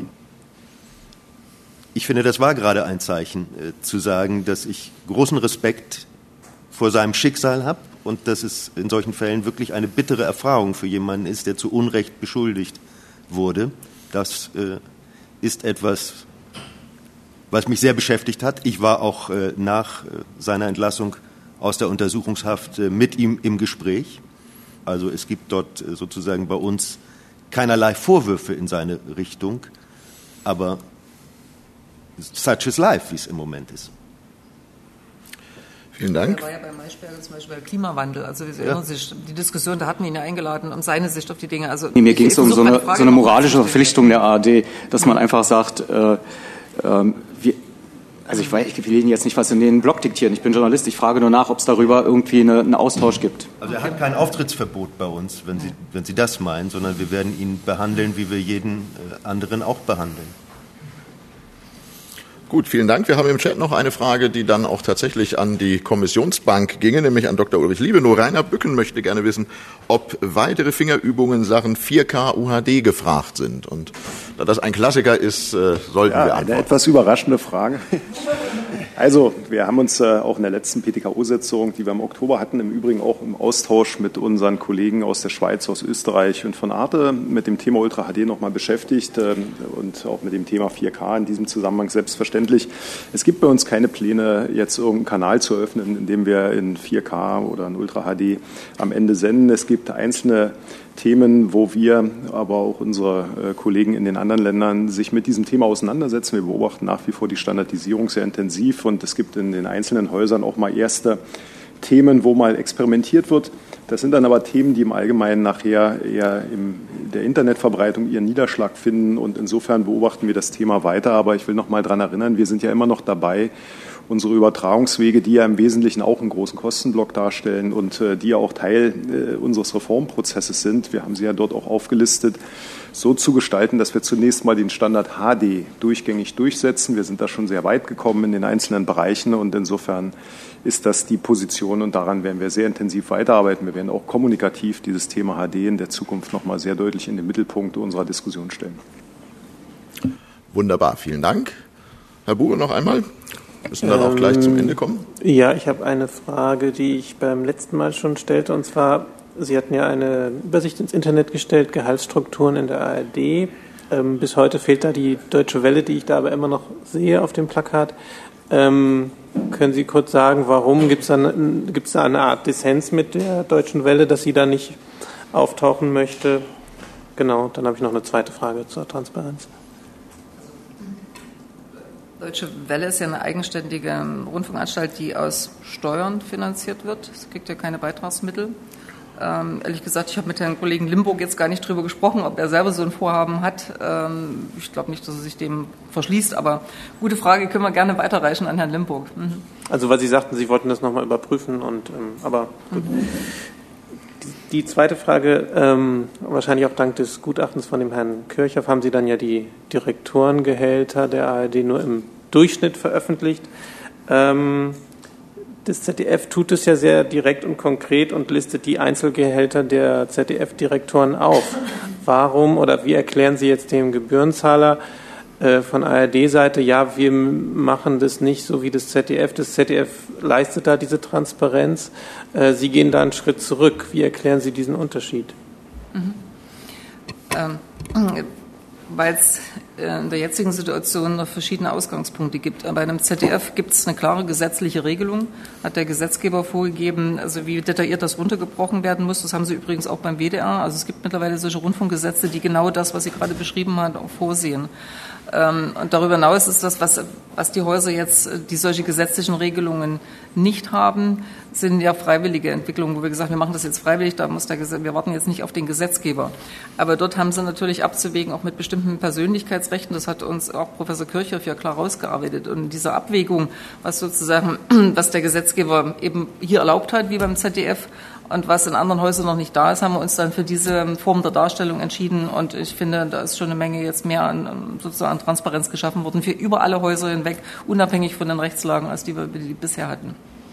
Ich finde, das war gerade ein Zeichen, zu sagen, dass ich großen Respekt vor seinem Schicksal habe und dass es in solchen Fällen wirklich eine bittere Erfahrung für jemanden ist, der zu Unrecht beschuldigt wurde. Das ist etwas, was mich sehr beschäftigt hat. Ich war auch nach seiner Entlassung aus der Untersuchungshaft mit ihm im Gespräch. Also es gibt dort sozusagen bei uns keinerlei Vorwürfe in seine Richtung, aber such is life, wie es im Moment ist. Vielen Dank. Er war ja bei Maischberger zum Beispiel Klimawandel. Also Sie erinnern sich, die Diskussion, da hatten wir ihn ja eingeladen, um seine Sicht auf die Dinge. Also mir ging es um so eine moralische Verpflichtung der ARD, dass man einfach sagt, ich will Ihnen jetzt nicht was in den Blog diktieren. Ich bin Journalist. Ich frage nur nach, ob es darüber irgendwie einen Austausch gibt. Also er hat kein Auftrittsverbot bei uns, wenn Sie das meinen, sondern wir werden ihn behandeln, wie wir jeden anderen auch behandeln. Gut, vielen Dank. Wir haben im Chat noch eine Frage, die dann auch tatsächlich an die Kommissionsbank ginge, nämlich an Dr. Ulrich Liebenow. Rainer Bücken möchte gerne wissen, ob weitere Fingerübungen Sachen 4K UHD gefragt sind. Und da das ein Klassiker ist, sollten wir antworten. Eine etwas überraschende Frage. Also, wir haben uns auch in der letzten PTKO-Sitzung, die wir im Oktober hatten, im Übrigen auch im Austausch mit unseren Kollegen aus der Schweiz, aus Österreich und von Arte mit dem Thema Ultra HD nochmal beschäftigt und auch mit dem Thema 4K in diesem Zusammenhang selbstverständlich. Es gibt bei uns keine Pläne, jetzt irgendeinen Kanal zu öffnen, in dem wir in 4K oder in Ultra HD am Ende senden. Es gibt einzelne Themen, wo wir, aber auch unsere Kollegen in den anderen Ländern sich mit diesem Thema auseinandersetzen. Wir beobachten nach wie vor die Standardisierung sehr intensiv und es gibt in den einzelnen Häusern auch mal erste Themen, wo mal experimentiert wird. Das sind dann aber Themen, die im Allgemeinen nachher eher in der Internetverbreitung ihren Niederschlag finden und insofern beobachten wir das Thema weiter. Aber ich will noch mal daran erinnern, wir sind ja immer noch dabei, unsere Übertragungswege, die ja im Wesentlichen auch einen großen Kostenblock darstellen und die ja auch Teil unseres Reformprozesses sind, wir haben sie ja dort auch aufgelistet, so zu gestalten, dass wir zunächst mal den Standard HD durchgängig durchsetzen. Wir sind da schon sehr weit gekommen in den einzelnen Bereichen und insofern ist das die Position und daran werden wir sehr intensiv weiterarbeiten. Wir werden auch kommunikativ dieses Thema HD in der Zukunft noch mal sehr deutlich in den Mittelpunkt unserer Diskussion stellen. Wunderbar, vielen Dank. Herr Bube, noch einmal. Wir müssen dann auch gleich zum Ende kommen. Ja, ich habe eine Frage, die ich beim letzten Mal schon stellte, und zwar, Sie hatten ja eine Übersicht ins Internet gestellt, Gehaltsstrukturen in der ARD. Bis heute fehlt da die Deutsche Welle, die ich da aber immer noch sehe auf dem Plakat. Können Sie kurz sagen, warum gibt es da eine Art Dissens mit der Deutschen Welle, dass Sie da nicht auftauchen möchte. Genau, dann habe ich noch eine zweite Frage zur Transparenz. Deutsche Welle ist ja eine eigenständige Rundfunkanstalt, die aus Steuern finanziert wird. Es kriegt ja keine Beitragsmittel. Ehrlich gesagt, ich habe mit Herrn Kollegen Limburg jetzt gar nicht drüber gesprochen, ob er selber so ein Vorhaben hat. Ich glaube nicht, dass er sich dem verschließt, aber gute Frage, können wir gerne weiterreichen an Herrn Limburg. Mhm. Also weil Sie sagten, Sie wollten das nochmal überprüfen, aber gut. Die zweite Frage, wahrscheinlich auch dank des Gutachtens von dem Herrn Kirchhoff, haben Sie dann ja die Direktorengehälter der ARD nur im Durchschnitt veröffentlicht. Das ZDF tut es ja sehr direkt und konkret und listet die Einzelgehälter der ZDF-Direktoren auf. Warum oder wie erklären Sie jetzt dem Gebührenzahler von ARD-Seite, ja, wir machen das nicht so wie das ZDF leistet da diese Transparenz, Sie gehen da einen Schritt zurück. Wie erklären Sie diesen Unterschied? Weil es in der jetzigen Situation noch verschiedene Ausgangspunkte gibt. Bei einem ZDF gibt es eine klare gesetzliche Regelung, hat der Gesetzgeber vorgegeben, also wie detailliert das runtergebrochen werden muss. Das haben Sie übrigens auch beim WDR. Also es gibt mittlerweile solche Rundfunkgesetze, die genau das, was Sie gerade beschrieben haben, auch vorsehen. Und darüber hinaus ist das, was die Häuser jetzt, die solche gesetzlichen Regelungen nicht haben, sind ja freiwillige Entwicklungen, wo wir gesagt haben, wir machen das jetzt freiwillig, wir warten jetzt nicht auf den Gesetzgeber. Aber dort haben sie natürlich abzuwägen, auch mit bestimmten Persönlichkeitsrechten, das hat uns auch Professor Kirchhoff ja klar rausgearbeitet. Und diese Abwägung, was der Gesetzgeber eben hier erlaubt hat, wie beim ZDF, und was in anderen Häusern noch nicht da ist, haben wir uns dann für diese Form der Darstellung entschieden. Und ich finde, da ist schon eine Menge jetzt mehr an Transparenz geschaffen worden für über alle Häuser hinweg, unabhängig von den Rechtslagen, als die wir bisher hatten.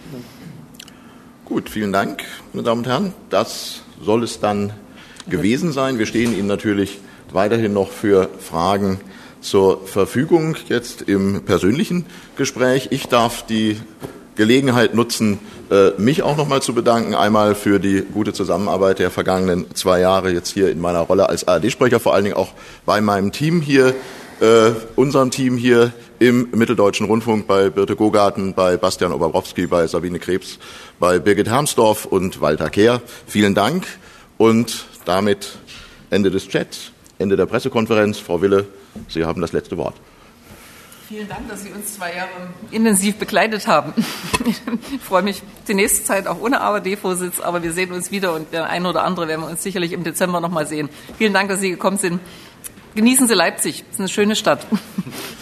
Gut, vielen Dank, meine Damen und Herren. Das soll es dann gewesen sein. Wir stehen Ihnen natürlich weiterhin noch für Fragen zur Verfügung, jetzt im persönlichen Gespräch. Ich darf die Gelegenheit nutzen, mich auch noch mal zu bedanken, einmal für die gute Zusammenarbeit der vergangenen 2 Jahre jetzt hier in meiner Rolle als ARD-Sprecher, vor allen Dingen auch bei meinem Team hier, unserem Team hier im Mitteldeutschen Rundfunk, bei Birte Gogarten, bei Bastian Oberbrowski, bei Sabine Krebs, bei Birgit Hermsdorf und Walter Kehr. Vielen Dank und damit Ende des Chats, Ende der Pressekonferenz. Frau Wille, Sie haben das letzte Wort. Vielen Dank, dass Sie uns 2 Jahre intensiv begleitet haben. Ich freue mich die nächste Zeit auch ohne ARD-Vorsitz, aber wir sehen uns wieder und der eine oder andere werden wir uns sicherlich im Dezember noch mal sehen. Vielen Dank, dass Sie gekommen sind. Genießen Sie Leipzig, es ist eine schöne Stadt.